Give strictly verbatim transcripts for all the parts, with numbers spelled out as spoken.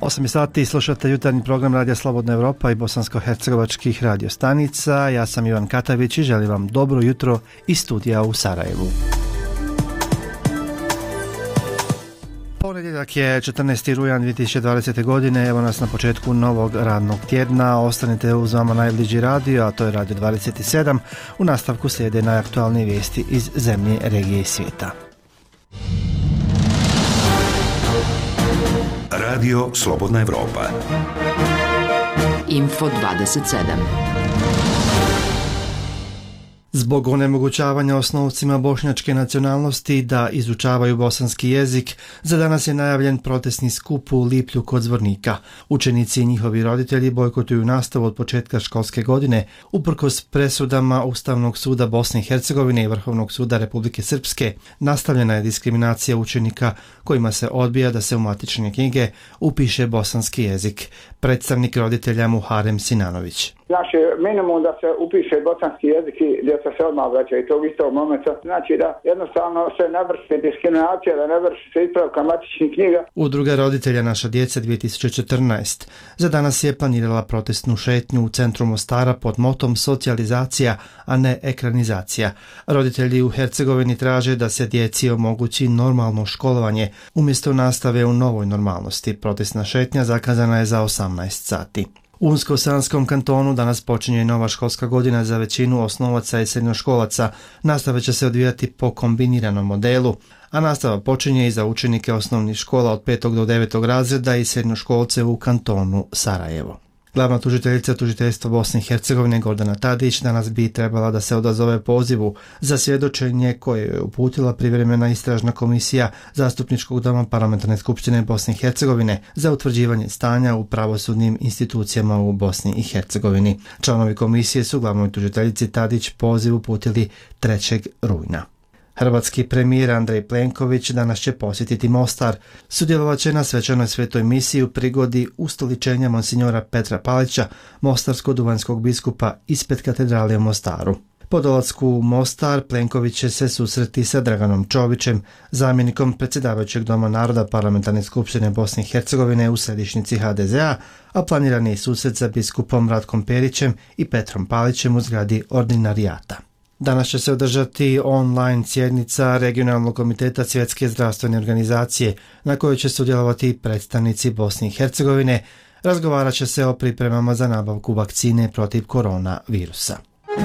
osam sati slušate jutarnji program Radija Slobodna Evropa i bosansko-hercegovačkih radio stanica. Ja sam Ivan Katavić i želim vam dobro jutro iz studija u Sarajevu. Ponedjeljak je četrnaesti rujan dvije tisuće dvadesete. godine, evo nas na početku novog radnog tjedna. Ostanite uz vama najbliži radio, a to je Radio dvadeset sedam. U nastavku slijede najaktualnije vijesti iz zemlje, regije i svijeta. Radio Slobodna Evropa. Info dvadeset sedam. Zbog onemogućavanja osnovcima bošnjačke nacionalnosti da izučavaju bosanski jezik, za danas je najavljen protestni skup u Liplju kod Zvornika. Učenici i njihovi roditelji bojkotuju nastavu od početka školske godine, uprkos presudama Ustavnog suda Bosne i Hercegovine i Vrhovnog suda Republike Srpske. Nastavljena je diskriminacija učenika kojima se odbija da se u matične knjige upiše bosanski jezik. Predstavnik roditelja Muharem Sinanović. Naš je minimum da se upiše bosanski jezik i djeca se odmah vraćaju i tog istog momenta. Znači da jednostavno se ne vrši diskriminacija, da ne vrši se ispravka matičnih knjiga. Udruga roditelja Naša djeca dvije tisuće četrnaest za danas je planirala protestnu šetnju u centru Mostara pod motom socijalizacija, a ne ekranizacija. Roditelji u Hercegovini traže da se djeci omogući normalno školovanje umjesto nastave u novoj normalnosti. Protestna šetnja zakazana je za osamnaest sati. U Unsko-Sanskom kantonu danas počinje nova školska godina za većinu osnovaca i srednjoškolaca. Nastava će se odvijati po kombiniranom modelu, a nastava počinje i za učenike osnovnih škola od petog do devetog razreda i srednjoškolce u kantonu Sarajevo. Glavna tužiteljica tužiteljstva Bosne i Hercegovine Gordana Tadić danas bi trebala da se odazove pozivu za svjedočenje koje je uputila privremena istražna komisija Zastupničkog doma Parlamentarne skupštine Bosne i Hercegovine za utvrđivanje stanja u pravosudnim institucijama u Bosni i Hercegovini. Članovi komisije su glavnoj tužiteljici Tadić poziv uputili trećeg rujna. Hrvatski premijer Andrej Plenković danas će posjetiti Mostar. Sudjelovat će na svečanoj svetoj misiji u prigodi ustoličenja monsinjora Petra Palića, mostarsko-duvanjskog biskupa ispred katedrale u Mostaru. Po dolasku u Mostar Plenković će se susreti sa Draganom Čovićem, zamjenikom predsjedavajućeg Doma naroda Parlamentarne skupštine Bosne i Hercegovine u središnjici ha de zea, a planiran je i susret sa biskupom Ratkom Perićem i Petrom Palićem u zgradi ordinarijata. Danas će se održati online sjednica Regionalnog komiteta Svjetske zdravstvene organizacije na kojoj će sudjelovati predstavnici Bosne i Hercegovine. Razgovarat će se o pripremama za nabavku vakcine protiv koronavirusa.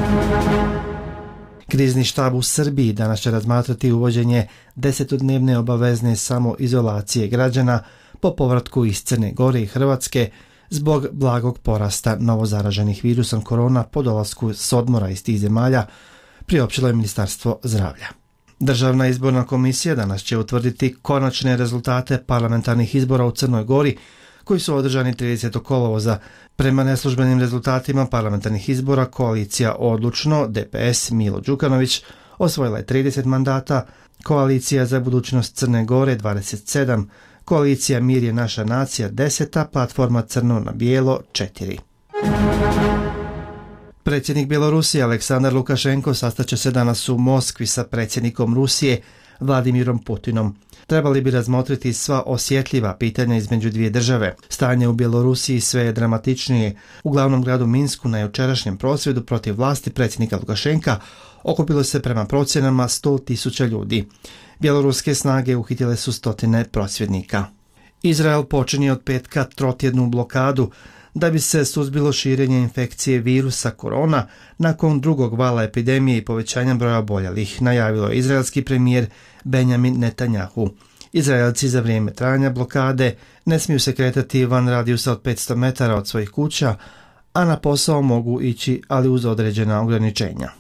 Krizni štab u Srbiji danas će razmatrati uvođenje desetodnevne obavezne samoizolacije građana po povratku iz Crne Gore i Hrvatske zbog blagog porasta novozaraženih virusom korona po dolasku s odmora iz tih zemalja, priopćilo je Ministarstvo zdravlja. Državna izborna komisija danas će utvrditi konačne rezultate parlamentarnih izbora u Crnoj Gori koji su održani tridesetog kolovoza. Prema neslužbenim rezultatima parlamentarnih izbora koalicija Odlučno D P S Milo Đukanović osvojila je trideset mandata, koalicija za budućnost Crne Gore dvadeset sedam, koalicija Mir je naša nacija deset, platforma Crno na bijelo četiri. Predsjednik Bjelorusije Aleksandar Lukašenko sastaće se danas u Moskvi sa predsjednikom Rusije Vladimirom Putinom. Trebali bi razmotriti sva osjetljiva pitanja između dvije države. Stanje u Bjelorusiji sve je dramatičnije. U glavnom gradu Minsku na jučerašnjem prosvjedu protiv vlasti predsjednika Lukašenka okupilo se prema procjenama sto tisuća ljudi. Bjeloruske snage uhitile su stotine prosvjednika. Izrael počinje od petka trotjednu blokadu da bi se suzbilo širenje infekcije virusa korona nakon drugog vala epidemije i povećanja broja oboljelih, najavilo je izraelski premijer Benjamin Netanjahu. Izraelci za vrijeme trajanja blokade ne smiju se kretati van radijusa od petsto metara od svojih kuća, a na posao mogu ići, ali uz određena ograničenja.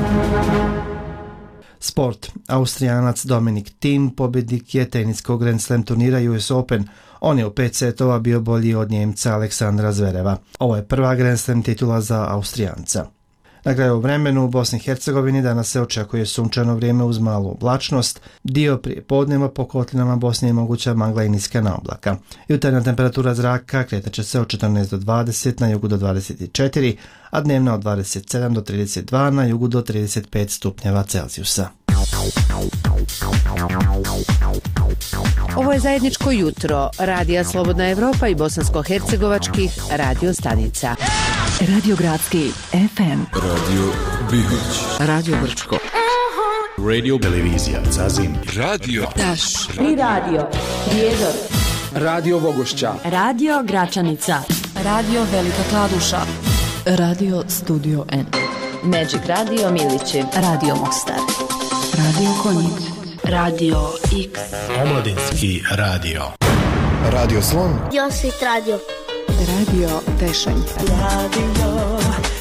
Sport. Austrijanac Dominik Thiem pobjednik je teniskog Grand Slam turnira U S Open. On je u pet setova bio bolji od Njemca Aleksandra Zvereva. Ovo je prva Grand Slam titula za Austrijanca. Na kraju vremenu u Bosni i Hercegovini danas se očekuje sunčano vrijeme uz malu oblačnost. Dio prije podneva po kotlinama Bosne je moguća magla i niska naoblaka. Jutarnja temperatura zraka kretat će se od četrnaest do dvadeset, na jugu do dvadeset četiri, a dnevna od dvadeset sedam do trideset dva, na jugu do trideset pet stupnjeva Celzijusa. Ovo je zajedničko jutro Radija Slobodna Evropa i bosansko-hercegovačkih radio stanica. Radio Gradski F M, Radio Bihać, Radio Brčko, Radio Televizija Zazin, Radio Taš, Tri radio, Prijedor, Radio Vogošća, Radio Gračanica, Radio Velika Kladuša, Radio Studio N, Magic Radio Milići, Radio Mostar, Radio Konjic, Radio X, Omladinski radio, Radio Slon, Josit Radio, Radio Tešanj, Radio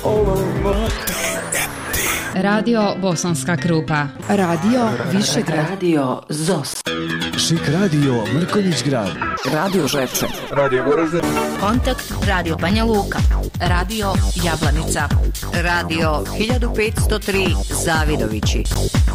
Radio Bosanska Krupa, Radio Višegrad, Radio Zos, Šik Radio Mrkonjić Grad, Radio Žepče, Radio Goražde, Kontakt Radio Banja Luka, Radio Jablanica, Radio hiljadu petsto tri Zavidovići.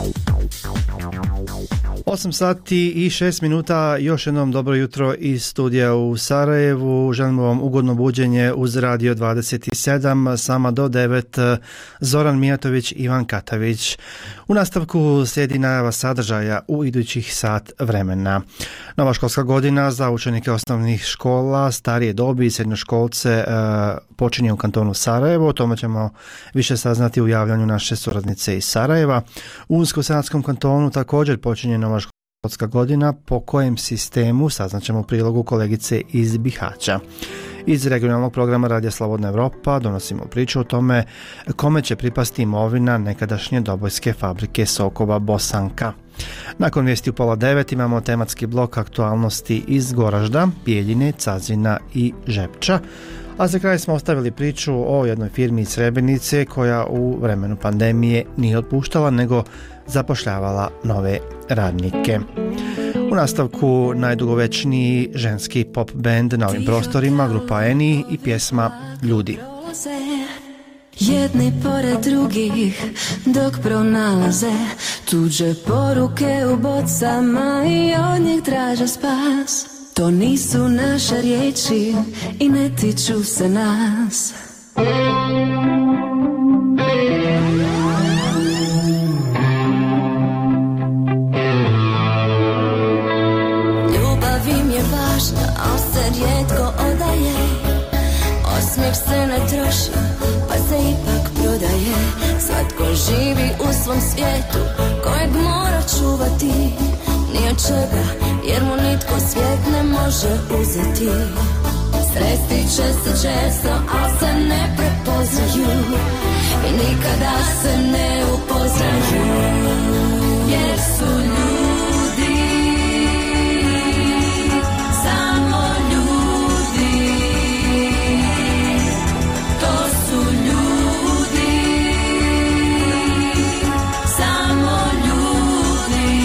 osam sati i šest minuta, još jednom dobro jutro iz studija u Sarajevu. Želimo vam ugodno buđenje uz Radio dvadeset sedam, sama do devet, Zoran Mijatović, Ivan Katavić. U nastavku slijedi najava sadržaja u idućih sat vremena. Nova školska godina za učenike osnovnih škola, starije dobi i srednjoškolce e, počinje u kantonu Sarajevo. O tome ćemo više saznati u javljanju naše suradnice iz Sarajeva. U Unsko-Sanatskom kantonu također počinje nova školska godina, po kojem sistemu saznaćemo prilogu kolegice iz Bihaća. Iz regionalnog programa Radija Slobodna Evropa donosimo priču o tome kome će pripasti imovina nekadašnje dobojske fabrike sokova Bosanka. Nakon vijesti u pola devet imamo tematski blok aktualnosti iz Goražda, Bijeljine, Cazina i Žepča. A za kraj smo ostavili priču o jednoj firmi iz Srebrenice koja u vremenu pandemije nije otpuštala nego zapošljavala nove radnike. U nastavku najdugovečniji ženski pop band na ovim prostorima, grupa Eni i pjesma Ljudi. Jedni pored drugih dok pronalaze tuđe poruke u bocama i od njih traže spas. To nisu naše riječi i ne tiču se nas. Ljubav im je važna, al se rijetko odaje. Osmijeh se ne troši, pa se ipak prodaje. Svatko živi u svom svijetu kojeg mora čuvati. Ni od čega, jer mu nitko svijet ne može uzeti. Sresti će se često, al se ne prepoznaju i nikada se ne upoznaju, jer su ljudi, samo ljudi. To su ljudi, samo ljudi.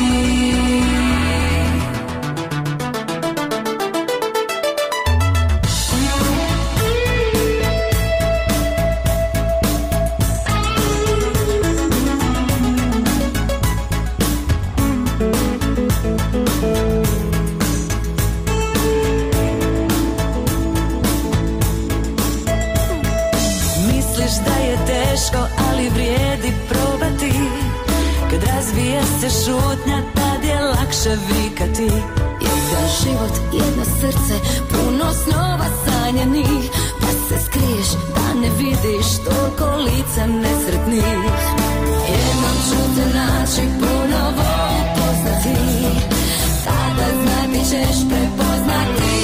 Misliš da je teško, ali vrijedi probati. Kad razvije se šutnja, tad je lakše vikati. Jedan život, jedno srce, puno snova sanjanih. Pa se skriješ da ne vidiš toliko lica nesretnih. Jednom ću te naći, ponovo upoznati. Tada znati ćeš prepoznati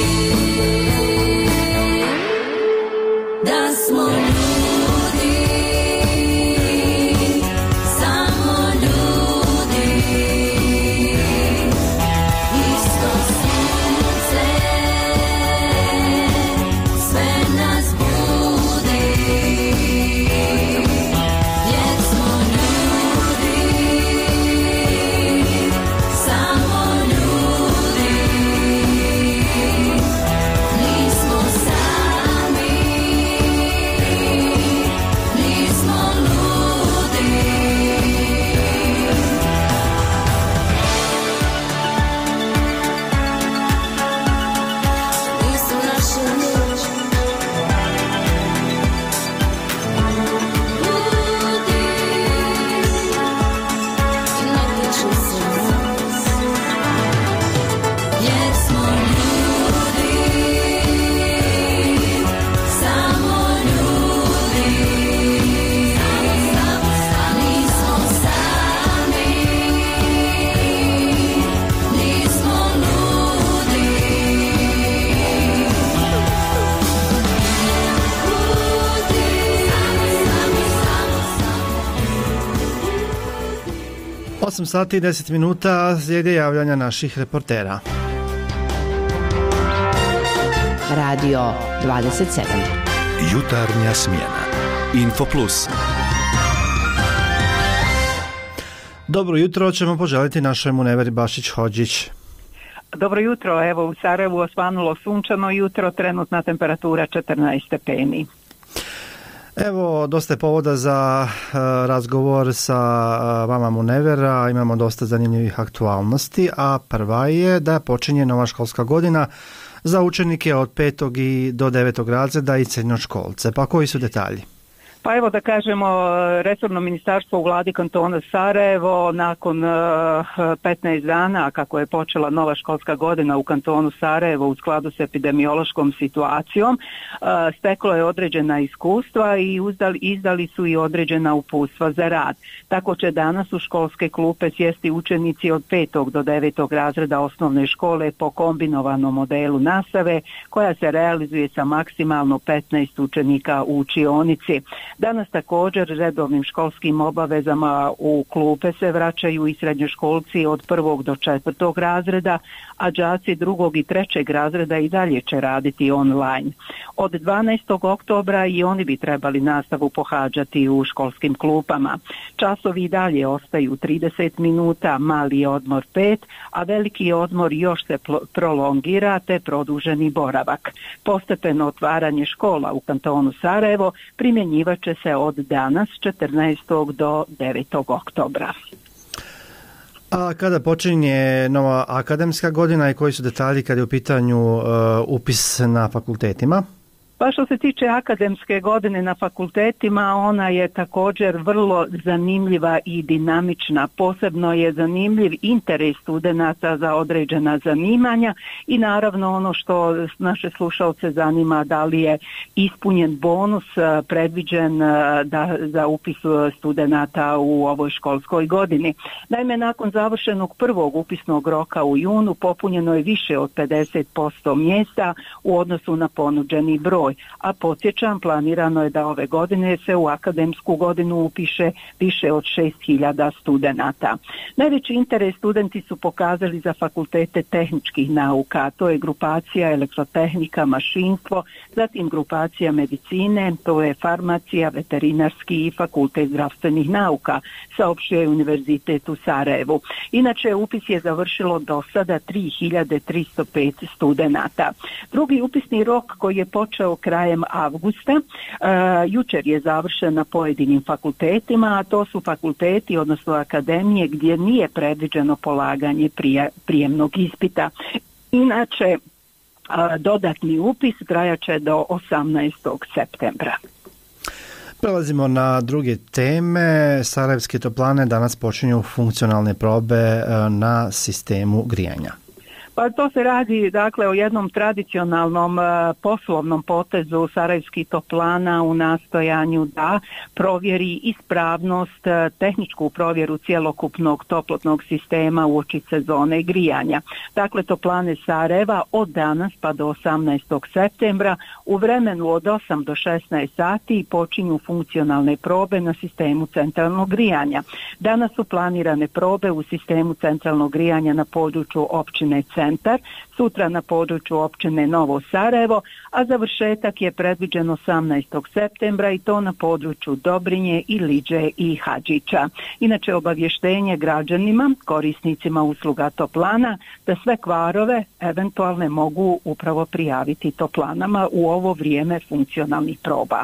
da smo ljudi, samo ljudi. Isto sunce sve nas budi, jer smo ljudi, osam sati i deset minuta slijede javljanja naših reportera. Radio dvadeset sedam. Jutarnja smjena. Info Plus. Dobro jutro ćemo poželiti našoj Muneveri Bašić-Hodžić. Dobro jutro, evo u Sarajevu osvanulo sunčano jutro, trenutna temperatura četrnaest stepeni. Evo, dosta je povoda za uh, razgovor sa uh, vama Munevera, imamo dosta zanimljivih aktualnosti, a prva je da počinje nova školska godina za učenike od petog i do devetog razreda i srednjoškolce. Pa koji su detalji? Pa evo da kažemo, resorno ministarstvo u vladi kantona Sarajevo nakon petnaest dana kako je počela nova školska godina u kantonu Sarajevo u skladu s epidemiološkom situacijom, steklo je određena iskustva i izdali, izdali su i određena uputstva za rad. Tako će danas u školske klupe sjesti učenici od petog do devetog razreda osnovne škole po kombinovanom modelu nastave koja se realizuje sa maksimalno petnaest učenika u učionici. Danas također redovnim školskim obavezama u klupe se vraćaju i srednjoškolci od prvog do četvrtog razreda, a đaci drugog i trećeg razreda i dalje će raditi online. Od dvanaestog oktobra i oni bi trebali nastavu pohađati u školskim klupama. Časovi i dalje ostaju trideset minuta, mali odmor pet, a veliki odmor još se prolongira te produženi boravak. Postepeno otvaranje škola u kantonu Sarajevo primjenjivat će se od danas četrnaestog do devetog oktobra. A kada počinje nova akademska godina i koji su detalji kada je u pitanju uh, upis na fakultetima? Pa što se tiče akademske godine na fakultetima, ona je također vrlo zanimljiva i dinamična. Posebno je zanimljiv interes studenata za određena zanimanja i naravno ono što naše slušalce zanima, da li je ispunjen bonus predviđen da, za upis studenata u ovoj školskoj godini. Naime, nakon završenog prvog upisnog roka u junu popunjeno je više od pedeset posto mjesta u odnosu na ponuđeni broj. A podsjećam, planirano je da ove godine se u akademsku godinu upiše više od šest hiljada studenata. Najveći interes studenti su pokazali za fakultete tehničkih nauka, to je grupacija elektrotehnika, mašinstvo, zatim grupacija medicine, to je farmacija, veterinarski i fakultet zdravstvenih nauka, saopštio je Univerzitet u Sarajevu. Inače, upis je završilo do sada tri hiljade tristo pet studenata. Drugi upisni rok koji je počeo krajem avgusta, uh, jučer je završen na pojedinim fakultetima, a to su fakulteti, odnosno akademije gdje nije predviđeno polaganje prije, prijemnog ispita. Inače, uh, dodatni upis trajaće do osamnaestog septembra. Prelazimo na druge teme. Sarajevske toplane danas počinju funkcionalne probe na sistemu grijanja. Pa to se radi dakle o jednom tradicionalnom uh, poslovnom potezu Sarajevskih toplana u nastojanju da provjeri ispravnost, uh, tehničku provjeru cjelokupnog toplotnog sistema uoči sezone grijanja. Dakle, toplane Sarajeva od danas pa do osamnaestog septembra u vremenu od osam do šesnaest sati počinju funkcionalne probe na sistemu centralnog grijanja. Danas su planirane probe u sistemu centralnog grijanja na području općine Centar, sutra na području općine Novo Sarajevo, a završetak je predviđen osamnaestog septembra i to na području Dobrinje, Iliđe i Hadžića. Inače, obavještenje građanima, korisnicima usluga toplana, da sve kvarove eventualne mogu upravo prijaviti toplanama u ovo vrijeme funkcionalnih proba.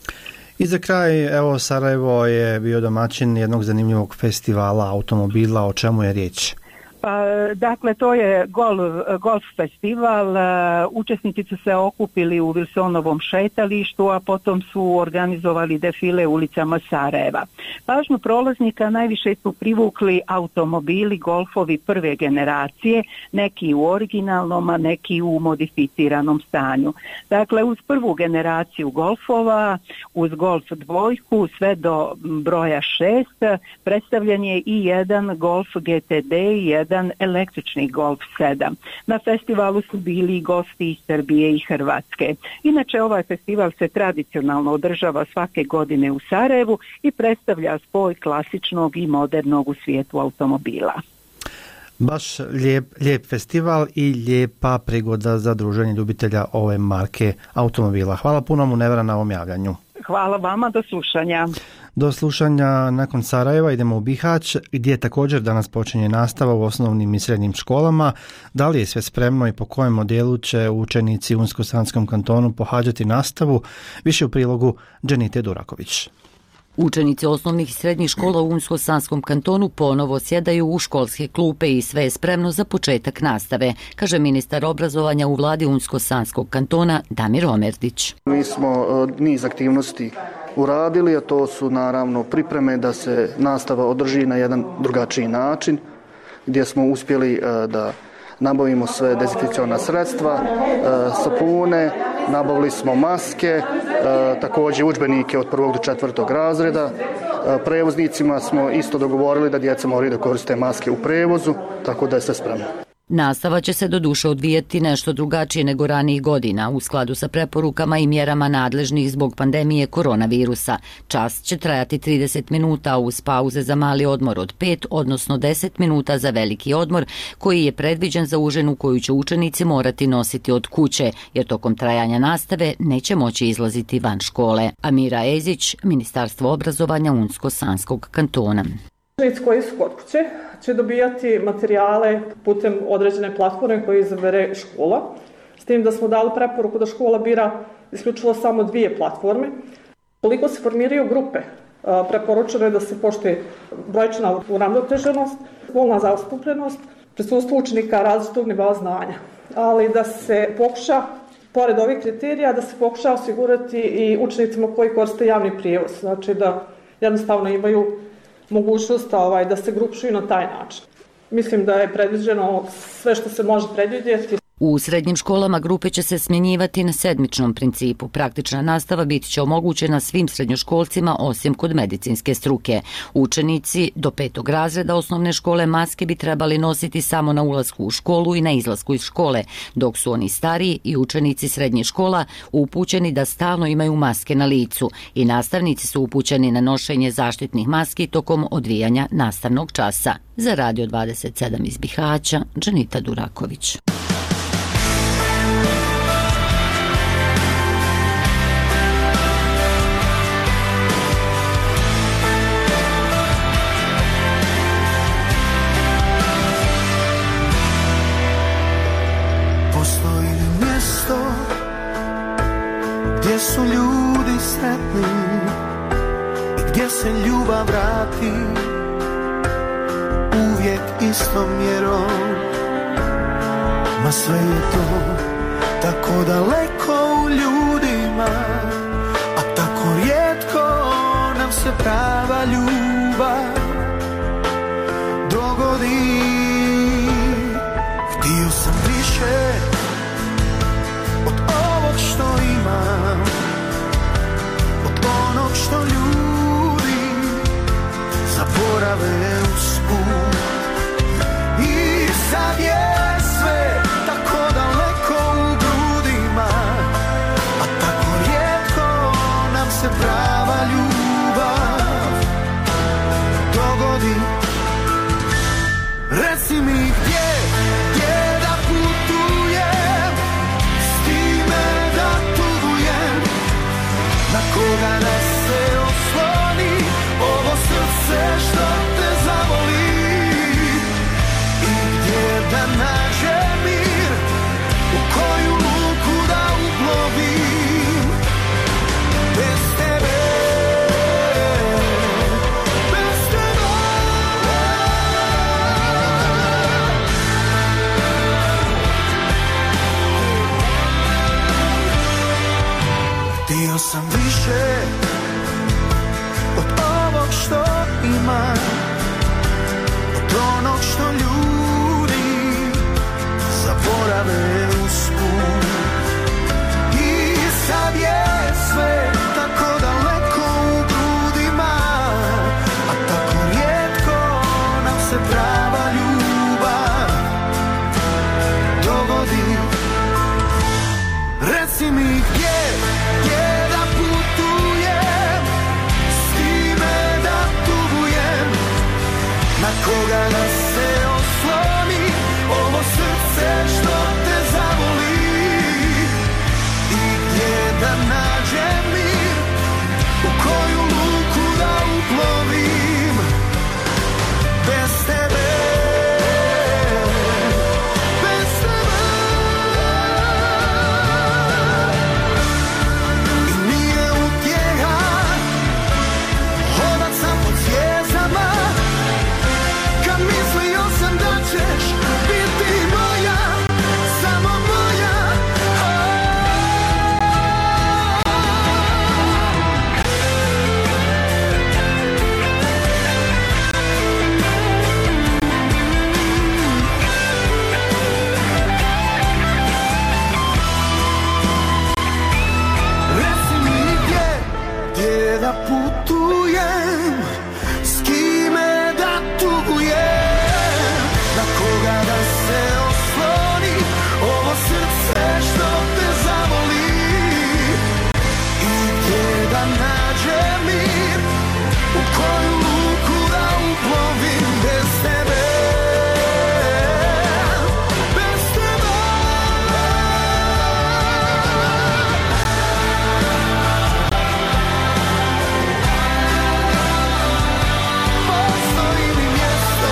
I za kraj, evo, Sarajevo je bio domaćin jednog zanimljivog festivala automobila. O čemu je riječ? Pa, dakle, to je golf, golf festival. Učesnici su se okupili u Wilsonovom šetalištu, a potom su organizovali defile ulicama Sarajeva. Pažnju prolaznika najviše su privukli automobili, golfovi prve generacije, neki u originalnom, a neki u modificiranom stanju. Dakle, uz prvu generaciju golfova, uz golf dvojku, sve do broja šest, predstavljen je i jedan golf G T D i jedan jedan električni Golf sedam. Na festivalu su bili i gosti iz Srbije i Hrvatske. Inače, ovaj festival se tradicionalno održava svake godine u Sarajevu i predstavlja spoj klasičnog i modernog u svijetu automobila. Baš lijep, lijep festival i lijepa prigoda za druženje ljubitelja ove marke automobila. Hvala puno Munevra na ovom javljanju. Hvala vama, do slušanja. Do slušanja nakon Sarajeva idemo u Bihać, gdje također danas počinje nastava u osnovnim i srednjim školama. Da li je sve spremno i po kojem modelu će učenici u Unsko-Sanskom kantonu pohađati nastavu? Više u prilogu Dženite Duraković. Učenici osnovnih i srednjih škola u Unsko-Sanskom kantonu ponovo sjedaju u školske klupe i sve je spremno za početak nastave, kaže ministar obrazovanja u vladi Unsko-Sanskog kantona Damir Omerdić. Mi smo niz aktivnosti uradili, a to su naravno pripreme da se nastava održi na jedan drugačiji način, gdje smo uspjeli da nabavimo sve dezinfekciona sredstva, sapune, nabavili smo maske, također udžbenike od prvog do četvrtog razreda. Prevoznicima smo isto dogovorili da djeca moraju da koriste maske u prevozu, tako da je sve spremno. Nastava će se doduše odvijati nešto drugačije nego ranijih godina, u skladu sa preporukama i mjerama nadležnih zbog pandemije koronavirusa. Čas će trajati trideset minuta uz pauze za mali odmor od pet, odnosno deset minuta za veliki odmor, koji je predviđen za užinu koju će učenici morati nositi od kuće, jer tokom trajanja nastave neće moći izlaziti van škole. Amira Ezić, Ministarstvo obrazovanja Unsko-Sanskog kantona. Učenici koji su kod kuće će dobijati materijale putem određene platforme koje izabere škola, s tim da smo dali preporuku da škola bira isključivo samo dvije platforme. Koliko se formiraju grupe, preporučeno je da se poštuje brojčana uravnoteženost, spolna zastupljenost, prisustvo učenika različitog nivoa znanja, ali da se pokuša, pored ovih kriterija, da se pokuša osigurati i učenicima koji koriste javni prijevoz, znači da jednostavno imaju mogućnost ovaj, da se grupšuju na taj način. Mislim da je predviđeno sve što se može predvidjeti. U srednjim školama grupe će se smjenjivati na sedmičnom principu. Praktična nastava biti će omogućena svim srednjoškolcima osim kod medicinske struke. Učenici do petog razreda osnovne škole maske bi trebali nositi samo na ulasku u školu i na izlasku iz škole, dok su oni stariji i učenici srednjih škola upućeni da stalno imaju maske na licu i nastavnici su upućeni na nošenje zaštitnih maski tokom odvijanja nastavnog časa. Za Radio dvadeset sedam iz Bihaća, Dženita Duraković. Gdje su ljudi sretni i gdje se ljubav vrati uvijek istom mjerom, ma sve je to tako daleko u ljudima, a tako rijetko nam se prava ljubav dogodi. Htio sam više od ovog što imam, od onog što ljudi zaborave usput. I sad je sve tako daleko u grudima, a tako rijetko nam se prava ljubav dogodi. Reci se osloni, ovo srce što te zavoli. I gdje da nađe mir, u koju luku da uplovim bez tebe. Bez tebe. Postoji mi mjesto.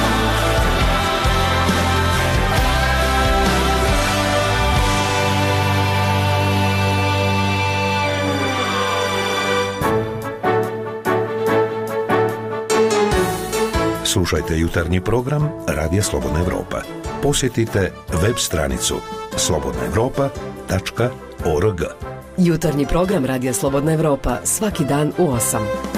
Slušajte jutarnji program Radija Slobodna Evropa. Posjetite web stranicu slobodna evropa tačka org. Jutarnji program Radija Slobodna Evropa svaki dan u osam.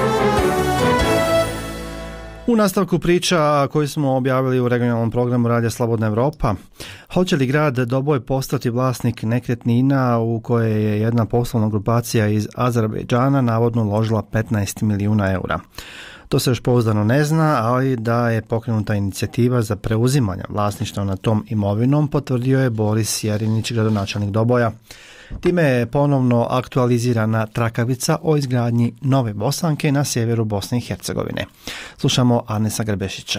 U nastavku priča koju smo objavili u regionalnom programu Radija Slobodna Evropa, hoće li grad Doboj postati vlasnik nekretnina u koje je jedna poslovna grupacija iz Azerbejdžana navodno uložila petnaest milijuna eura. To se još pouzdano ne zna, ali da je pokrenuta inicijativa za preuzimanje vlasništva nad tom imovinom potvrdio je Boris Jerinić, gradonačelnik Doboja. Time je ponovno aktualizirana trakavica o izgradnji nove Bosanke na sjeveru Bosne i Hercegovine. Slušamo Arnesa Grbešića.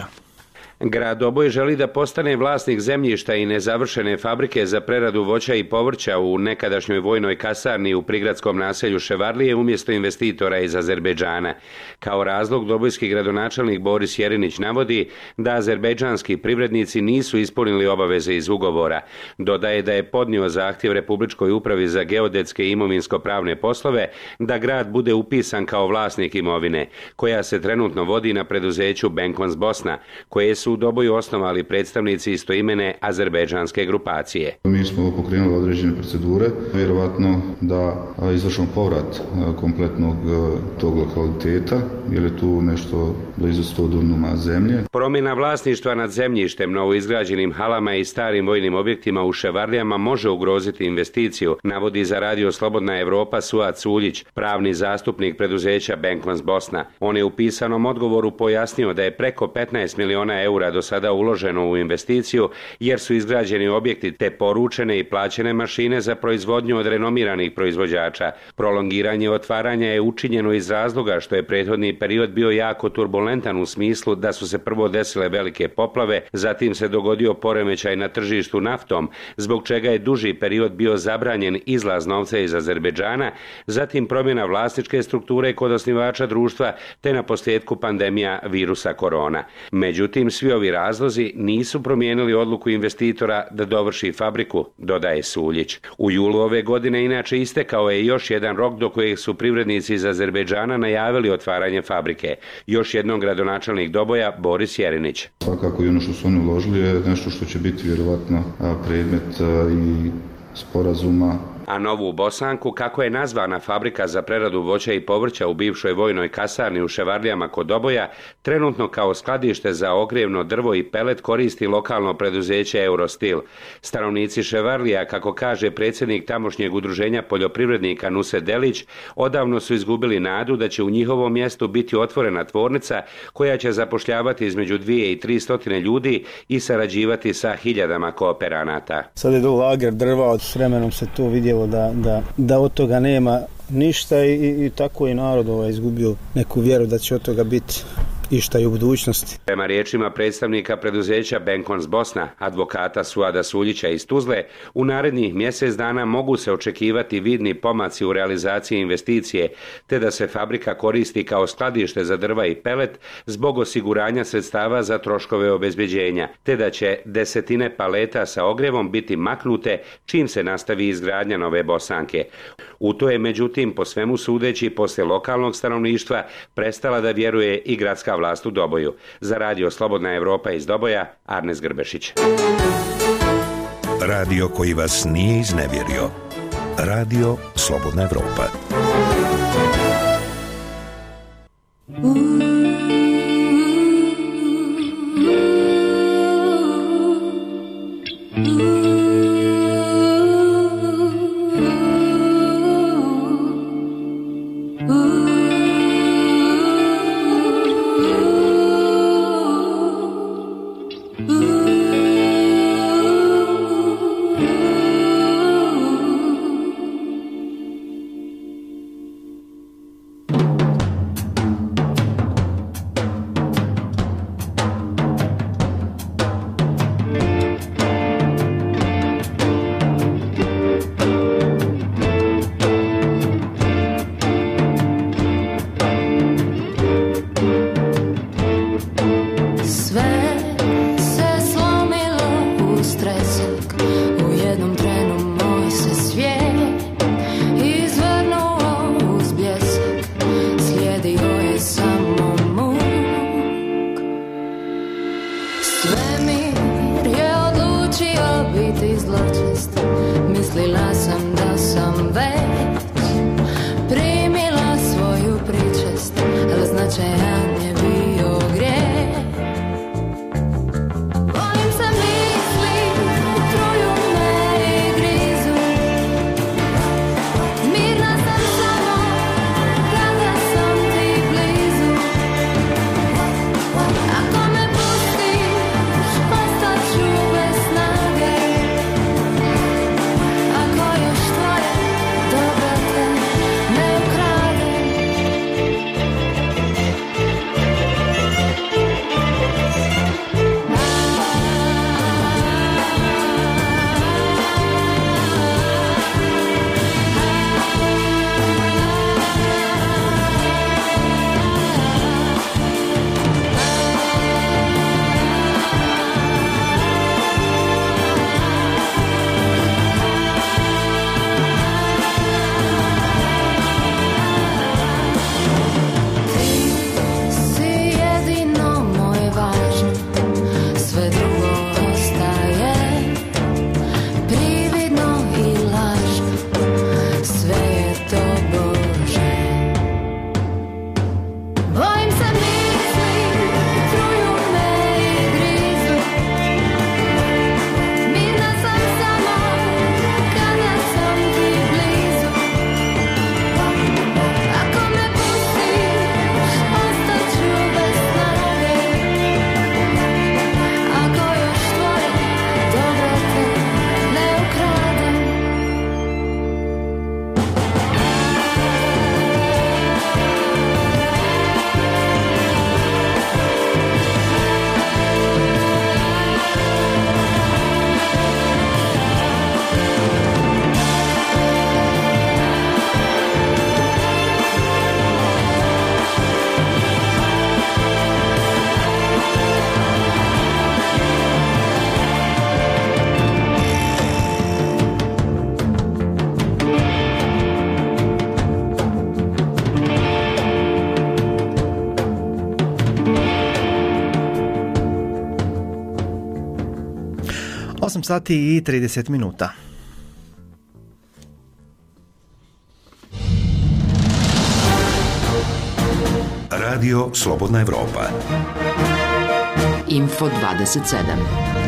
Grad Doboj želi da postane vlasnik zemljišta i nezavršene fabrike za preradu voća i povrća u nekadašnjoj vojnoj kasarni u prigradskom naselju Ševarlije umjesto investitora iz Azerbejdžana. Kao razlog dobojski gradonačelnik Boris Jerinić navodi da azerbejdžanski privrednici nisu ispunili obaveze iz ugovora. Dodaje da je podnio zahtjev Republičkoj upravi za geodetske i imovinsko-pravne poslove da grad bude upisan kao vlasnik imovine, koja se trenutno vodi na preduzeću Benkons Bosna, koje su u Doboju osnovali predstavnici istoimene azerbejdžanske grupacije. Mi smo pokrenuli određene procedure, vjerovatno da izvršimo povrat kompletnog tog lokaliteta, jer je tu nešto blizu sto dunuma zemlje. Promjena vlasništva nad zemljištem, novoizgrađenim halama i starim vojnim objektima u Ševarlijama može ugroziti investiciju, navodi za Radio Slobodna Evropa Suad Suljić, pravni zastupnik preduzeća Benkons Bosna. On je u pisanom odgovoru pojasnio da je preko petnaest miliona eura do sada uloženo u investiciju jer su izgrađeni objekti te poručene i plaćene mašine za proizvodnju od renomiranih proizvođača. Prolongiranje otvaranja je učinjeno iz razloga što je prethodni period bio jako turbulentan u smislu da su se prvo desile velike poplave, zatim se dogodio poremećaj na tržištu naftom, zbog čega je duži period bio zabranjen izlaz novca iz Azerbejdžana, zatim promjena vlasničke strukture kod osnivača društva te na posljedku pandemija virusa korona. Međutim, svi ovi razlozi nisu promijenili odluku investitora da dovrši fabriku, dodaje Suljić. U julu ove godine inače istekao je još jedan rok do kojeg su privrednici iz Azerbejdžana najavili otvaranje fabrike. Još jednom gradonačelnik Doboja Boris Jerinić. Svakako i ono što su oni uložili je nešto što će biti vjerovatno predmet i sporazuma. A novu Bosanku, kako je nazvana fabrika za preradu voća i povrća u bivšoj vojnoj kasarni u Ševarlijama kod Doboja, trenutno kao skladište za ogrjevno drvo i pelet koristi lokalno preduzeće Eurostil. Stanovnici Ševarlija, kako kaže predsjednik tamošnjeg udruženja poljoprivrednika Nuse Delić, odavno su izgubili nadu da će u njihovom mjestu biti otvorena tvornica koja će zapošljavati između dvije i tri stotine ljudi i sarađivati sa hiljadama kooperanata. Sad je do lager drva, od vremenom se to vidjelo Da, da, da od toga nema ništa i, i tako je narod ovaj izgubio neku vjeru da će od toga biti išta i u budućnosti. Prema riječima predstavnika preduzeća Benkons Bosna, advokata Suada Suljića iz Tuzle, u narednih mjesec dana mogu se očekivati vidni pomaci u realizaciji investicije, te da se fabrika koristi kao skladište za drva i pelet zbog osiguranja sredstava za troškove obezbeđenja, te da će desetine paleta sa ogrjevom biti maknute čim se nastavi izgradnja nove Bosanke. U to je međutim po svemu sudeći poslije lokalnog stanovništva prestala da vjeruje i gradska vlast u Doboju. Za Radio Slobodna Evropa iz Doboja, Arnes Grbešić. Radio koji vas nije iznevjerio. Radio Slobodna Evropa. Ooh. osam sati i trideset minuta. Radio Slobodna Evropa. Info dvadeset sedam.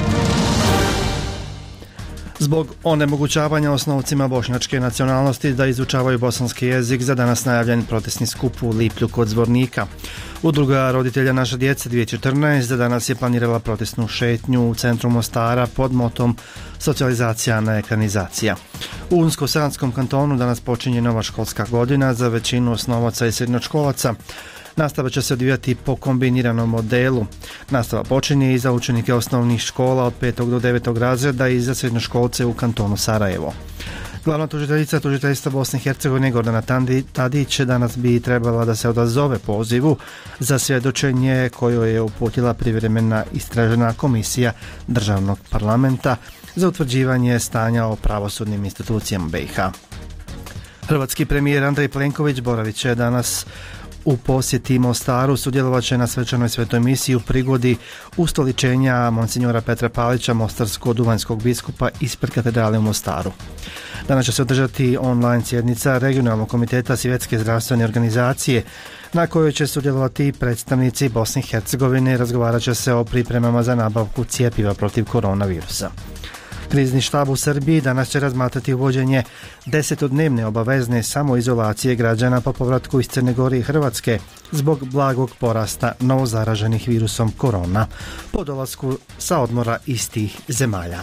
Zbog onemogućavanja osnovcima bošnjačke nacionalnosti da izučavaju bosanski jezik, za danas najavljen protestni skup u Liplju kod Zvornika. Udruga roditelja Naša djeca dvije tisuće četrnaest za danas je planirala protestnu šetnju u centru Mostara pod motom socijalizacija, a ne ekranizacija. U Unsko-Sanskom kantonu danas počinje nova školska godina za većinu osnovaca i srednjoškolaca. Nastava će se odvijati po kombiniranom modelu. Nastava počinje i za učenike osnovnih škola od petog do devetog razreda i za srednjoškolce u kantonu Sarajevo. Glavna tužiteljica tužiteljstva Bosne i Hercegovine Gordana Tadić danas bi trebala da se odazove pozivu za svjedočenje koje je uputila privremena istražena komisija Državnog parlamenta za utvrđivanje stanja o pravosudnim institucijama B i H. Hrvatski premijer Andrej Plenković boravit će danas u posjeti Mostaru, sudjelovat će na svečanoj svetoj misiji u prigodi ustoličenja monsinjora Petra Palića, mostarsko-duvanjskog biskupa ispred katedrale u Mostaru. Danas će se održati online sjednica regionalnog komiteta Svjetske zdravstvene organizacije na kojoj će sudjelovati predstavnici Bosne i Hercegovine i razgovarat će se o pripremama za nabavku cjepiva protiv koronavirusa. Krizni štab u Srbiji danas će razmatrati uvođenje desetodnevne obavezne samoizolacije građana po povratku iz Crne Gore i Hrvatske zbog blagog porasta novozaraženih virusom korona po dolasku sa odmora iz tih zemalja.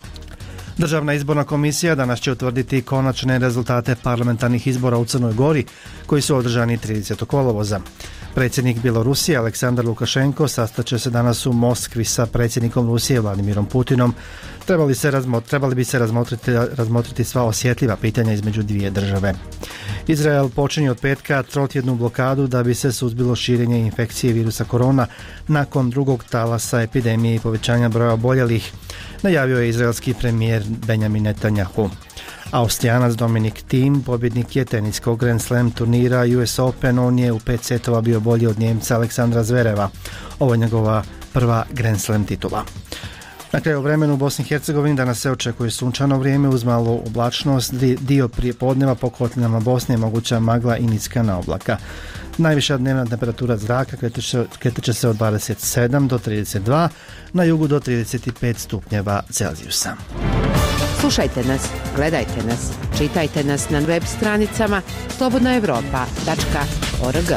Državna izborna komisija danas će utvrditi konačne rezultate parlamentarnih izbora u Crnoj Gori koji su održani tridesetog kolovoza. Predsjednik Bjelorusije Aleksandar Lukašenko sastaće se danas u Moskvi sa predsjednikom Rusije Vladimirom Putinom. Trebali, se razmot, trebali bi se razmotriti, razmotriti sva osjetljiva pitanja između dvije države. Izrael počinje od petka trotjednu blokadu da bi se suzbilo širenje infekcije virusa korona nakon drugog talasa epidemije i povećanja broja oboljelih, najavio je izraelski premijer Benjamin Netanjahu. Austrijanac Dominik Thiem pobjednik je teniskog Grand Slam turnira U S Open, on je u pet setova bio bolji od Njemca Aleksandra Zvereva. Ovo je njegova prva Grand Slam titula. Na kraju vremenu u Bosni i Hercegovini danas se očekuje sunčano vrijeme uz malu oblačnost, dio prije podneva po kotlinama Bosne je moguća magla i niska oblaka. Najviša dnevna temperatura zraka kretat će se od dvadeset sedam do trideset dva, na jugu do trideset pet stupnjeva Celzijusa. Slušajte nas, gledajte nas, čitajte nas na web stranicama slobodna evropa tačka org.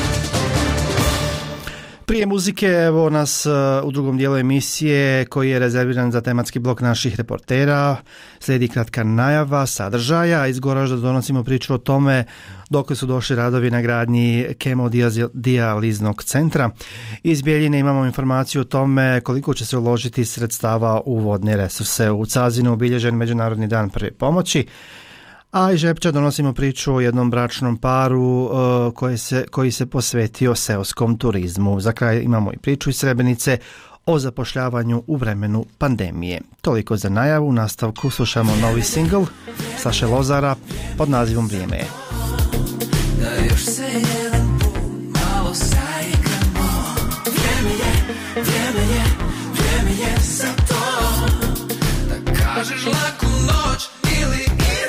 Prije muzike, evo nas u drugom dijelu emisije koji je rezerviran za tematski blok naših reportera. Slijedi kratka najava sadržaja. Iz Goražda donosimo priču o tome dok su došli radovi na gradnji kemodijaliznog centra. Iz Bijeljine imamo informaciju o tome koliko će se uložiti sredstava u vodne resurse. U Cazinu obilježen Međunarodni dan prve pomoći. A iz Žepča donosimo priču o jednom bračnom paru uh, koji, se, koji se posvetio seoskom turizmu. Za kraj imamo i priču iz Srebrenice o zapošljavanju u vremenu pandemije. Toliko za najavu, u nastavku slušamo novi singl Saše Lozara pod nazivom Vrijeme je. Da još se jedan put malo saigramo. Vrijeme je, vrijeme je, vrijeme je za to. Da kažeš laku noć ili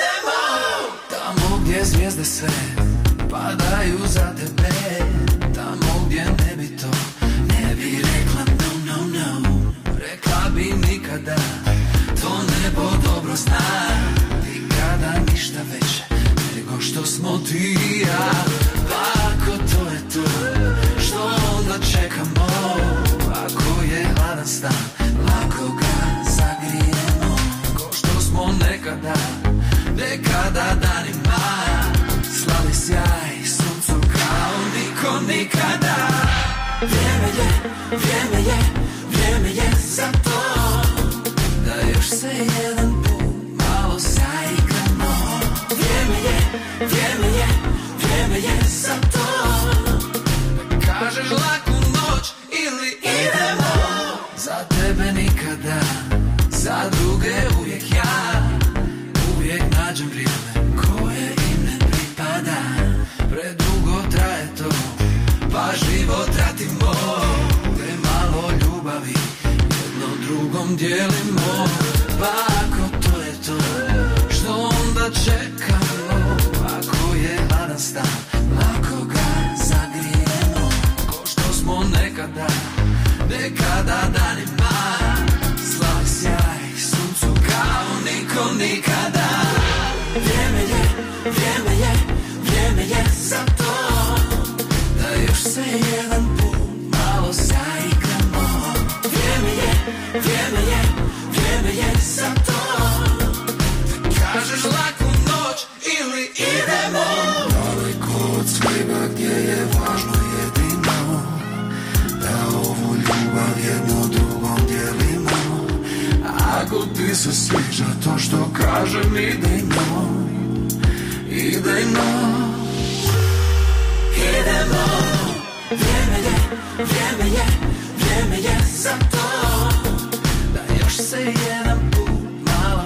gdje zvijezde sve padaju za tebe, tamo gdje ne bi to, ne bi rekla no, no, no. Rekla bi nikada, to nebo dobro zna, nikada ništa veće nego što smo ti i ja. Pa ako to je to, što onda čekamo, ako je hladan stan, lako ga zagrijemo, ko što smo nekada, nekada danima slali sjaj suncu kao niko nikada. Vrijeme je, vrijeme je, vrijeme je za to, da još se jedan put malo saigramo. Vrijeme je, vrijeme je, vrijeme je za to, da kažeš laku noć ili idemo. Za tebe nikada, za druge uvijek ja, uvijek nađem vrijeme koje im ne pripada. Predugo traje to, pa život tratimo, premalo ljubavi jedno drugom djelimo. dijelimo. Pa ako to je to, što onda čekamo? Ako je hladan stan, lako ga zagrijemo. Ko što smo nekada, nekada danima slali sjaj suncu kao niko nikada. Vrijeme je, vrijeme je, vrijeme je za to, da još se jedan put malo zaigramo. Vrijeme je, vrijeme je, vrijeme je za to, da kažeš laku noć ili idemo. Daleko od svega gdje je važno jedino, da ovu ljubav jedno drugom dijelimo. Ako ti se sviđa to što kažem, idejmo, idejmo, idemo. Vrijeme je, vrijeme je, vrijeme je za to, da još se jedan put malo.